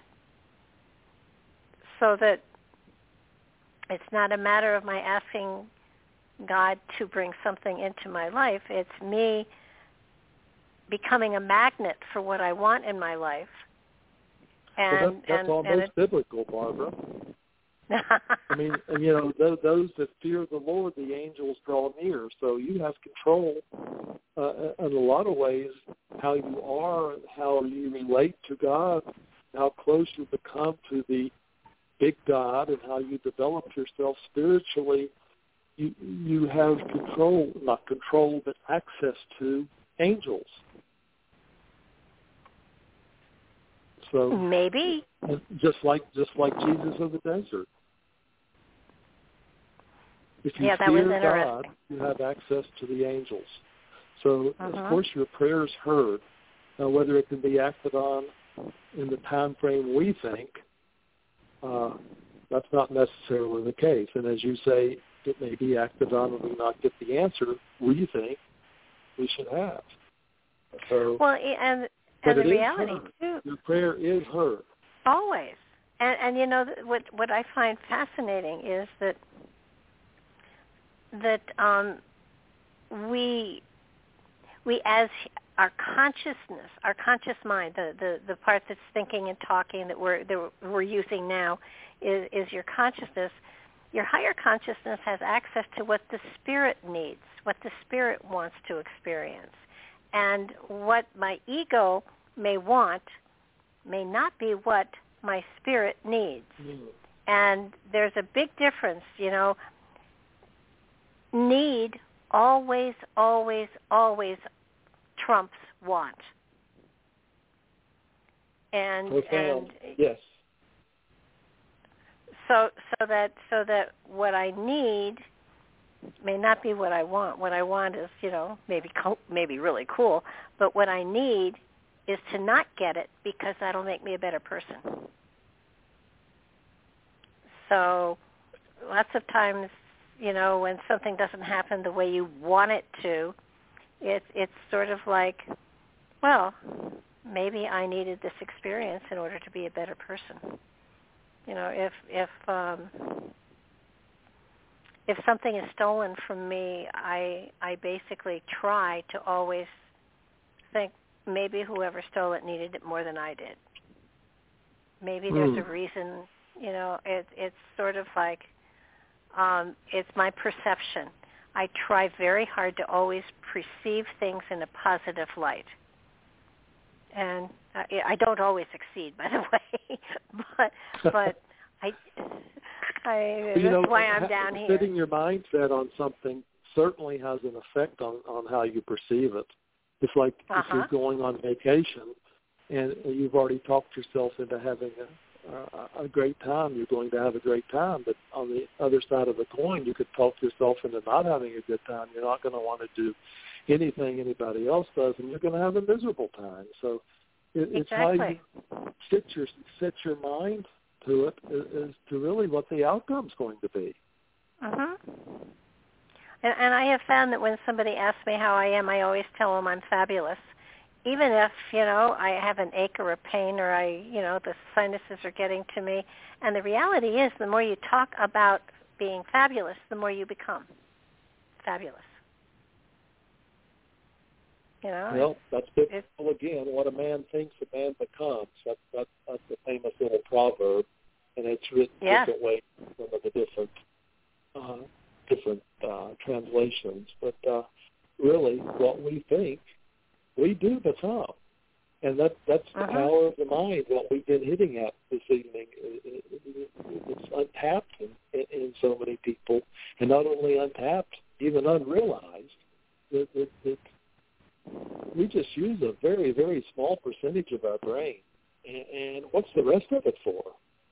S3: so that it's not a matter of my asking God to bring something into my life. It's me becoming a magnet for what I want in my life. And,
S4: well, that, that's
S3: and,
S4: almost
S3: and it,
S4: biblical, Barbara. I mean, you know, those, those that fear the Lord, the angels draw near. So you have control uh, in a lot of ways, how you are, how you relate to God, how close you become to the big God, and how you develop yourself spiritually. You you have control, not control, but access to angels. So
S3: maybe
S4: just like just like Jesus of the desert. If you
S3: yeah, that
S4: fear
S3: was
S4: God, you have access to the angels. So,
S3: uh-huh.
S4: of course, your prayers heard. Now, whether it can be acted on in the time frame we think, uh, that's not necessarily the case. And as you say, it may be acted on and we not get the answer we think we should have. So,
S3: well, and, and the reality, too.
S4: Your prayer is heard.
S3: Always. And, and you know, what what I find fascinating is that that um, we we as our consciousness, our conscious mind, the, the, the part that's thinking and talking that we're that we're using now, is, is your consciousness. Your higher consciousness has access to what the spirit needs, what the spirit wants to experience, and what my ego may want may not be what my spirit needs. Mm. And there's a big difference, you know. Need always, always, always trumps want. And, and
S4: yes.
S3: So, so that so that what I need may not be what I want. What I want is, you know, maybe co- maybe really cool, but what I need is to not get it because that'll make me a better person. So, lots of times, you know, when something doesn't happen the way you want it to, it's it's sort of like, well, maybe I needed this experience in order to be a better person. You know, if if um, if something is stolen from me, I I basically try to always think maybe whoever stole it needed it more than I did. Maybe there's mm. a reason. You know, it, it's sort of like um, it's my perception. I try very hard to always perceive things in a positive light. And I, I don't always succeed, by the way, but but I, I
S4: you
S3: that's
S4: know,
S3: why I'm down here.
S4: Setting your mindset on something certainly has an effect on, on how you perceive it. It's like uh-huh. if you're going on vacation and you've already talked yourself into having uh, a great time, you're going to have a great time. But on the other side of the coin, you could talk yourself into not having a good time. You're not going to want to do anything anybody else does, and you're going to have a miserable time. So it, it's
S3: exactly.
S4: how you set your, set your mind to it as to really what the outcome's going to be.
S3: Mm-hmm. And, and I have found that when somebody asks me how I am, I always tell them I'm fabulous. Even if, you know, I have an ache or a pain or I, you know, the sinuses are getting to me. And the reality is the more you talk about being fabulous, the more you become fabulous. You know?
S4: Well, that's biblical again. What a man thinks, a man becomes. That's, that's, that's the famous little proverb. And it's written
S3: yeah.
S4: different ways in some of the different, uh, different uh, translations. But uh, really, what we think, we do become. And that, that's the uh-huh. power of the mind, what we've been hitting at this evening. It's untapped in, in so many people, and not only untapped, even unrealized, that, that, that we just use a very, very small percentage of our brain. And, and what's the rest of it for?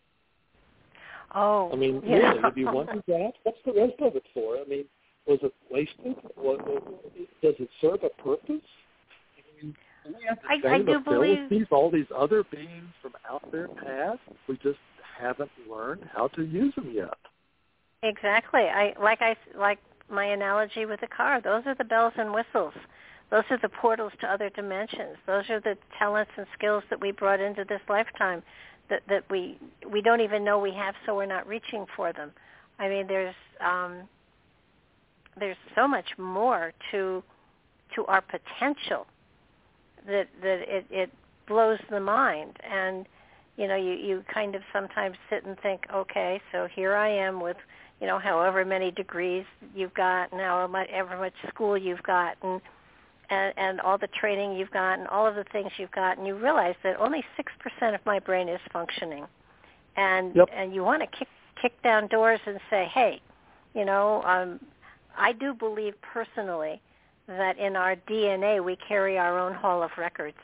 S3: Oh,
S4: I mean,
S3: yeah.
S4: really, have you wondered that? What's the rest of it for? I mean, was it wasted? What, does it serve a purpose? We have the
S3: I, I
S4: same
S3: do
S4: abilities
S3: believe
S4: all these other beings from out there past. We just haven't learned how to use them yet.
S3: Exactly. I like I like my analogy with the car. Those are the bells and whistles. Those are the portals to other dimensions. Those are the talents and skills that we brought into this lifetime that that we we don't even know we have, so we're not reaching for them. I mean, there's um, there's so much more to to our potential that that it, it blows the mind. And, you know, you, you kind of sometimes sit and think, okay, so here I am with, you know, however many degrees you've got and however much school you've got and, and, and all the training you've got and all of the things you've got, and you realize that only six percent of my brain is functioning. And
S4: yep.
S3: and you want to kick, kick down doors and say, hey, you know, um, I do believe personally that in our D N A we carry our own hall of records,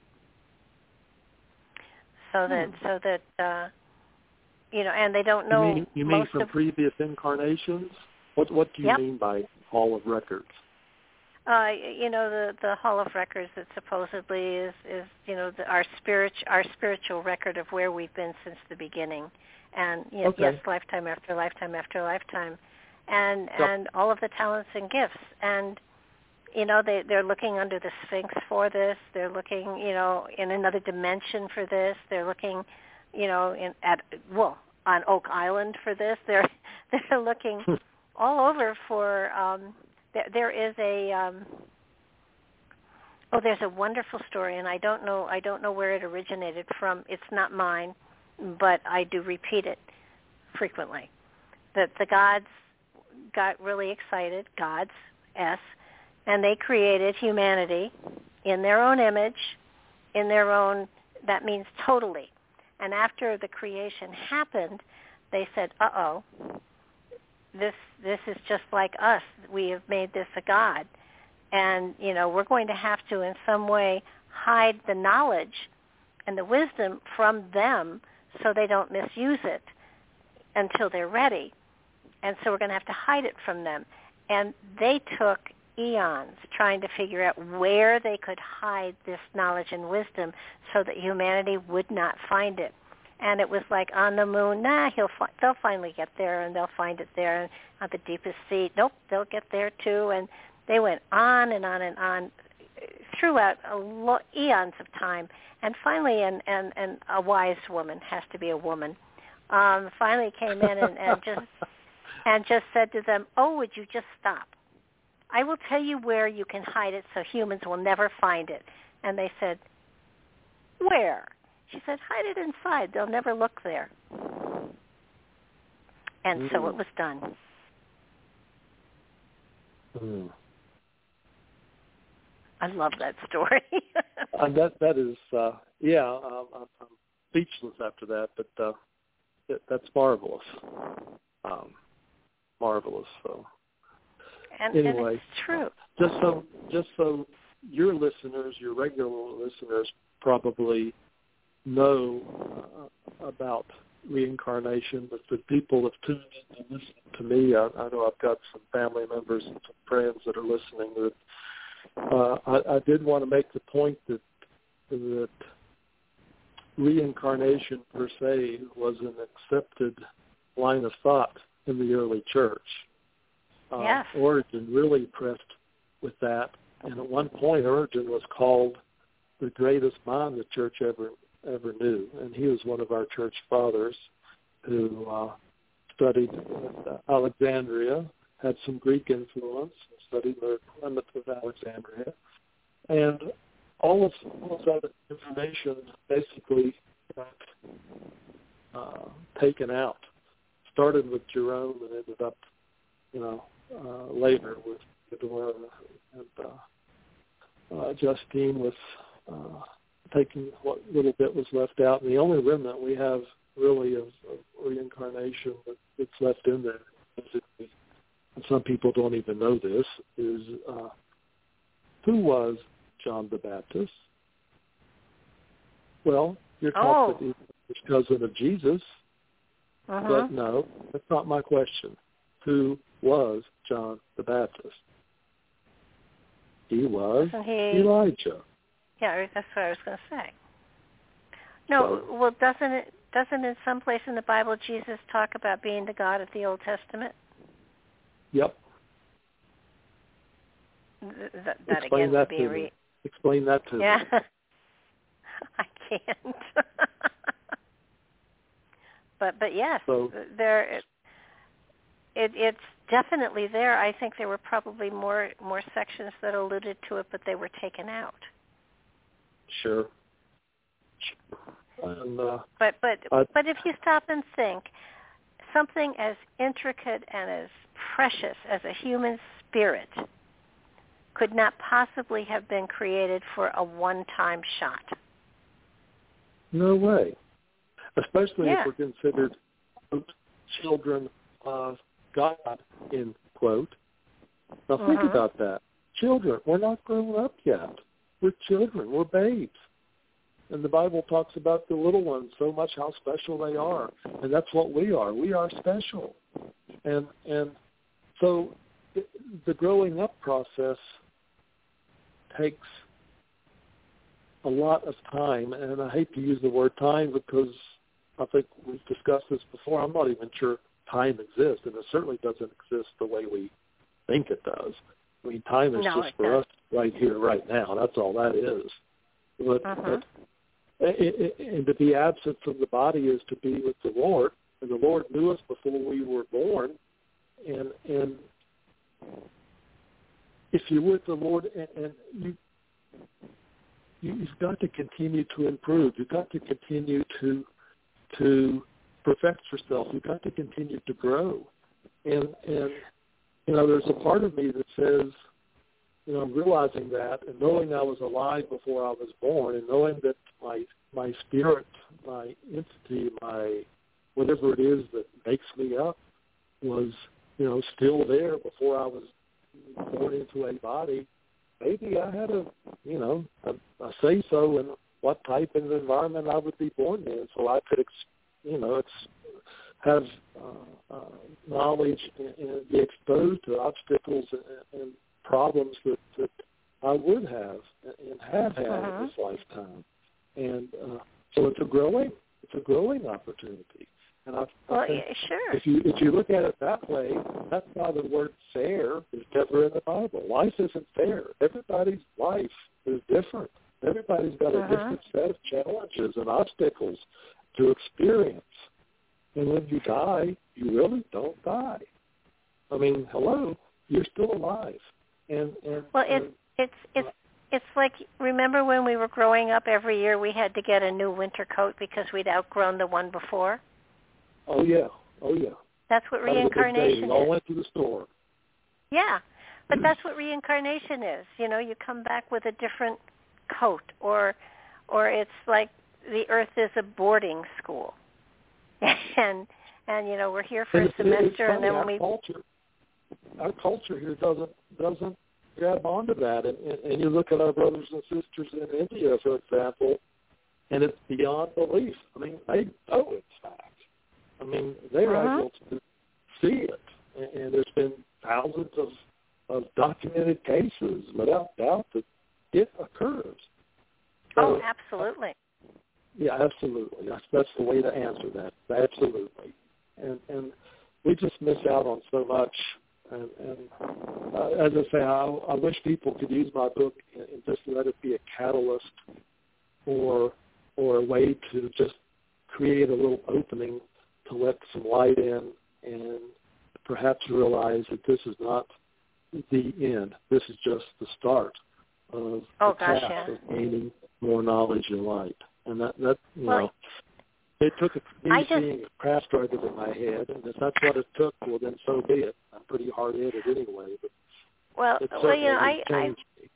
S3: so that hmm. so that uh, you know, and they don't know.
S4: You mean, you mean from
S3: of,
S4: previous incarnations? What what do you
S3: yep.
S4: mean by hall of records?
S3: Uh, you know, the the hall of records that supposedly is is you know the, our spirit our spiritual record of where we've been since the beginning, and you know,
S4: okay.
S3: yes, lifetime after lifetime after lifetime, and
S4: yep.
S3: and all of the talents and gifts. And you know, they, they're looking under the Sphinx for this. They're looking, you know, in another dimension for this. They're looking, you know, in at well on Oak Island for this. They're they're looking all over for. Um, there, there is a um, oh, there's a wonderful story, and I don't know I don't know where it originated from. It's not mine, but I do repeat it frequently. That the gods got really excited. Gods, S. And they created humanity in their own image, in their own, that means totally. And after the creation happened, they said, uh-oh, this this is just like us. We have made this a god. And, you know, we're going to have to in some way hide the knowledge and the wisdom from them so they don't misuse it until they're ready. And so we're going to have to hide it from them. And they took eons trying to figure out where they could hide this knowledge and wisdom so that humanity would not find it. And it was like on the moon, nah, he'll fi- they'll finally get there, and they'll find it there. And on the deepest sea, nope, they'll get there too. And they went on and on and on throughout a lo- eons of time. And finally, and, and, and a wise woman, has to be a woman, um, finally came in and, and just and just said to them, oh, would you just stop? I will tell you where you can hide it so humans will never find it. And they said, where? She said, hide it inside. They'll never look there. And mm. so it was done.
S4: Mm.
S3: I love that story.
S4: uh, that that is, uh, yeah, um, I'm, I'm speechless after that, but uh, it, that's marvelous. Um, marvelous, so.
S3: And,
S4: anyway,
S3: and it's true.
S4: Just so, just so your listeners, your regular listeners, probably know uh, about reincarnation, but the people have tuned in to listen to me. I, I know I've got some family members and some friends that are listening. That uh, I, I did want to make the point that that reincarnation per se was an accepted line of thought in the early church. Uh,
S3: yes.
S4: Origen really pressed with that, and at one point Origen was called the greatest mind the church ever ever knew, and he was one of our church fathers who uh, studied at Alexandria, had some Greek influence, studied the Clement of Alexandria, and all of, all of that information basically got uh, taken out. Started with Jerome and ended up, you know, uh, later with Fedor and uh, uh, Justine was uh, taking what little bit was left out. And the only remnant we have really of, of reincarnation that, that's left in there, basically, and some people don't even know this, is uh, who was John the Baptist? Well, you're taught
S3: oh.
S4: that he was cousin of Jesus,
S3: uh-huh.
S4: but no, that's not my question. Who was John the Baptist? He was
S3: he...
S4: Elijah.
S3: Yeah, that's what I was going to say. No, so, well, doesn't it doesn't in some place in the Bible Jesus talk about being the God of the Old Testament?
S4: Yep.
S3: Th- that, that
S4: Explain
S3: again
S4: that
S3: would be
S4: to
S3: re-
S4: me. Explain that to
S3: yeah.
S4: me.
S3: Yeah, I can't. but but yes,
S4: so,
S3: there. It, it it's definitely there. I think there were probably more more sections that alluded to it, but they were taken out.
S4: Sure. And, uh,
S3: but but
S4: I,
S3: but if you stop and think, something as intricate and as precious as a human spirit could not possibly have been created for a one-time shot.
S4: No way. Especially
S3: yeah.
S4: if we're considered children of God, in quote. Now think
S3: uh-huh.
S4: about that. Children, we're not grown up yet. We're children. We're babes. And the Bible talks about the little ones so much, how special they are. And that's what we are. We are special. And and so the growing up process takes a lot of time. And I hate to use the word time because I think we've discussed this before. I'm not even sure time exists, and it certainly doesn't exist the way we think it does. I mean, time is
S3: no,
S4: just for
S3: does.
S4: us right here, right now. That's all that is. But,
S3: uh-huh.
S4: but it, it, and to be absent from the body is to be with the Lord. And the Lord knew us before we were born. And and if you're with the Lord, and, and you, you've got to continue to improve. You've got to continue to to perfect yourself. You've got to continue to grow. And and you know, there's a part of me that says, you know, realizing that and knowing I was alive before I was born, and knowing that my my spirit, my entity, my whatever it is that makes me up was, you know, still there before I was born into a body. Maybe I had a, you know, a, a say so in what type of environment I would be born in, so I could, ex, you know, it's have uh, uh, knowledge and, and be exposed to obstacles and, and problems that, that I would have and have had
S3: uh-huh.
S4: in this lifetime. And uh, so it's a growing, it's a growing opportunity. And I,
S3: well,
S4: I think
S3: yeah, sure.
S4: if you if you look at it that way, that's why the word fair is never in the Bible. Life isn't fair. Everybody's life is different. Everybody's got a
S3: uh-huh.
S4: different set of challenges and obstacles to experience. And when you die, you really don't die. I mean, hello, you're still alive. And, and
S3: well, it's
S4: and,
S3: it's it's it's like, remember when we were growing up, every year we had to get a new winter coat because we'd outgrown the one before.
S4: Oh yeah, oh yeah.
S3: That's what
S4: that
S3: reincarnation
S4: we all
S3: is.
S4: went to the store.
S3: Yeah, but that's what reincarnation is. You know, you come back with a different coat, or or it's like the Earth is a boarding school. and and you know, we're here for
S4: and
S3: a semester, and then when
S4: our
S3: we
S4: culture, our culture here doesn't doesn't grab onto that. And, and, and you look at our brothers and sisters in India, for example, and it's beyond belief. I mean, they know it's fact. I mean, they're
S3: uh-huh.
S4: able to see it, and, and there's been thousands of, of documented cases, without doubt, that it occurs. So,
S3: oh, absolutely.
S4: Yeah, absolutely. That's, that's the way to answer that. Absolutely. And and we just miss out on so much. And, and uh, as I say, I, I wish people could use my book and, and just let it be a catalyst or or a way to just create a little opening to let some light in and perhaps realize that this is not the end. This is just the start of
S3: oh,
S4: the
S3: gosh,
S4: path
S3: yeah.
S4: of gaining more knowledge and light. And that, that you
S3: well,
S4: know, it took a, me
S3: I just,
S4: seeing a craft writer in my head, and if that's what it took, well, then so be it. I'm pretty hard-headed anyway, but
S3: well,
S4: it
S3: well, you know, I, I,
S4: changed me.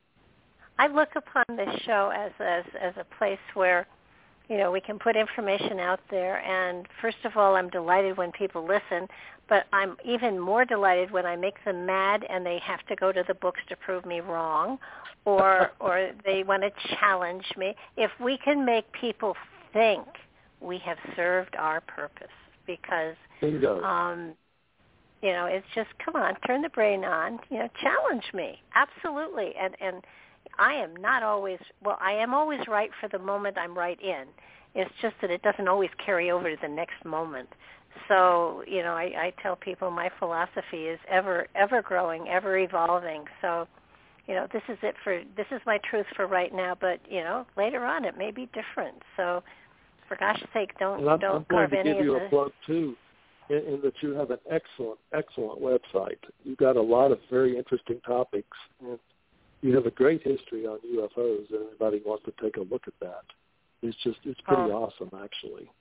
S3: I look upon this show as, as as a place where, you know, we can put information out there, and first of all, I'm delighted when people listen, but I'm even more delighted when I make them mad and they have to go to the books to prove me wrong, or or they want to challenge me. If we can make people think, we have served our purpose, because,
S4: Bingo.
S3: um, you know, it's just, come on, turn the brain on, you know, challenge me. Absolutely. And, and I am not always, well, I am always right for the moment I'm right in. It's just that it doesn't always carry over to the next moment. So, you know, I, I tell people my philosophy is ever, ever growing, ever evolving. So, you know, this is it for, this is my truth for right now, but, you know, later on it may be different. So, for gosh sake, don't,
S4: and I'm,
S3: don't
S4: I'm going
S3: carve
S4: to
S3: any
S4: give you
S3: of
S4: a
S3: the...
S4: plug, too, in, in that you have an excellent, excellent website. You've got a lot of very interesting topics, and you have a great history on U F Os, and anybody wants to take a look at that. It's just, it's pretty
S3: oh.
S4: awesome, actually.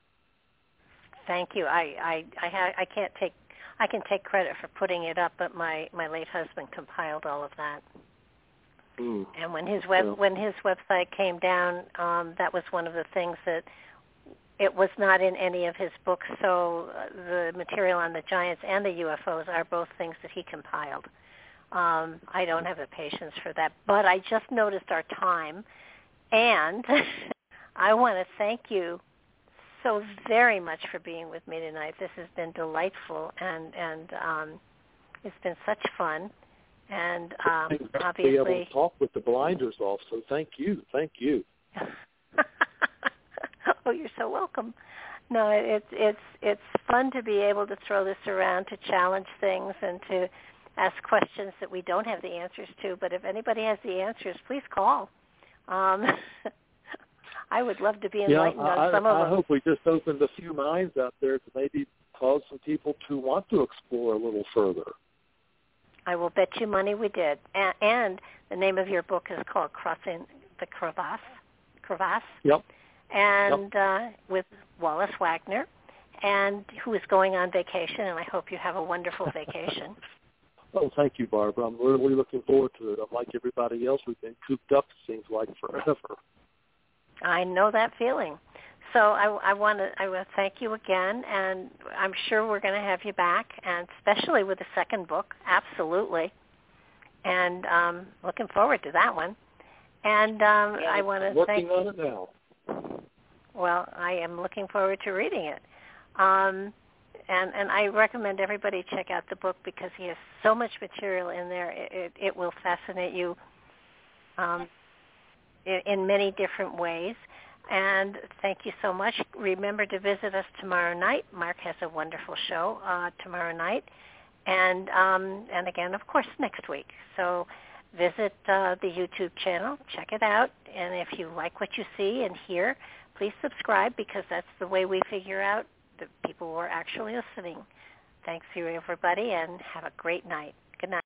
S3: Thank you. I I I, ha- I can't take I can take credit for putting it up, but my, my late husband compiled all of that.
S4: Mm.
S3: And when his web
S4: Yeah.
S3: when his website came down, um, that was one of the things that it was not in any of his books. So uh, the material on the giants and the U F Os are both things that he compiled. Um, I don't have the patience for that, but I just noticed our time, and I want to thank you so very much for being with me tonight. This has been delightful, and and um, it's been such fun. And um, obviously,
S4: be able to talk with the blinders off. So thank you, thank you.
S3: Oh, you're so welcome. No, it's it's it's fun to be able to throw this around, to challenge things, and to ask questions that we don't have the answers to. But if anybody has the answers, please call. Um, I would love to be enlightened
S4: yeah, I,
S3: on some
S4: I,
S3: of them.
S4: I hope we just opened a few minds out there to maybe cause some people to want to explore a little further.
S3: I will bet you money we did. And, and the name of your book is called Crossing the Crevasse. Crevasse.
S4: Yep.
S3: And
S4: yep.
S3: Uh, with Wallace Wagner, and who is going on vacation, and I hope you have a wonderful vacation.
S4: Oh, thank you, Barbara. I'm really looking forward to it. I'm like everybody else. We've been cooped up, it seems like, forever.
S3: I know that feeling. So I, I want to I want to thank you again, and I'm sure we're going to have you back, and especially with the second book, absolutely. And um, looking forward to that one. And um,
S4: yeah,
S3: I want to
S4: working
S3: thank.
S4: on it now.
S3: Well, I am looking forward to reading it. Um, and and I recommend everybody check out the book because he has so much material in there. It it, it will fascinate you um, in, in many different ways. And thank you so much. Remember to visit us tomorrow night. Mark has a wonderful show uh, tomorrow night. And um, and again, of course, next week. So visit uh, the YouTube channel. Check it out. And if you like what you see and hear, please subscribe, because that's the way we figure out the people who are actually listening. Thanks to you, everybody, and have a great night. Good night.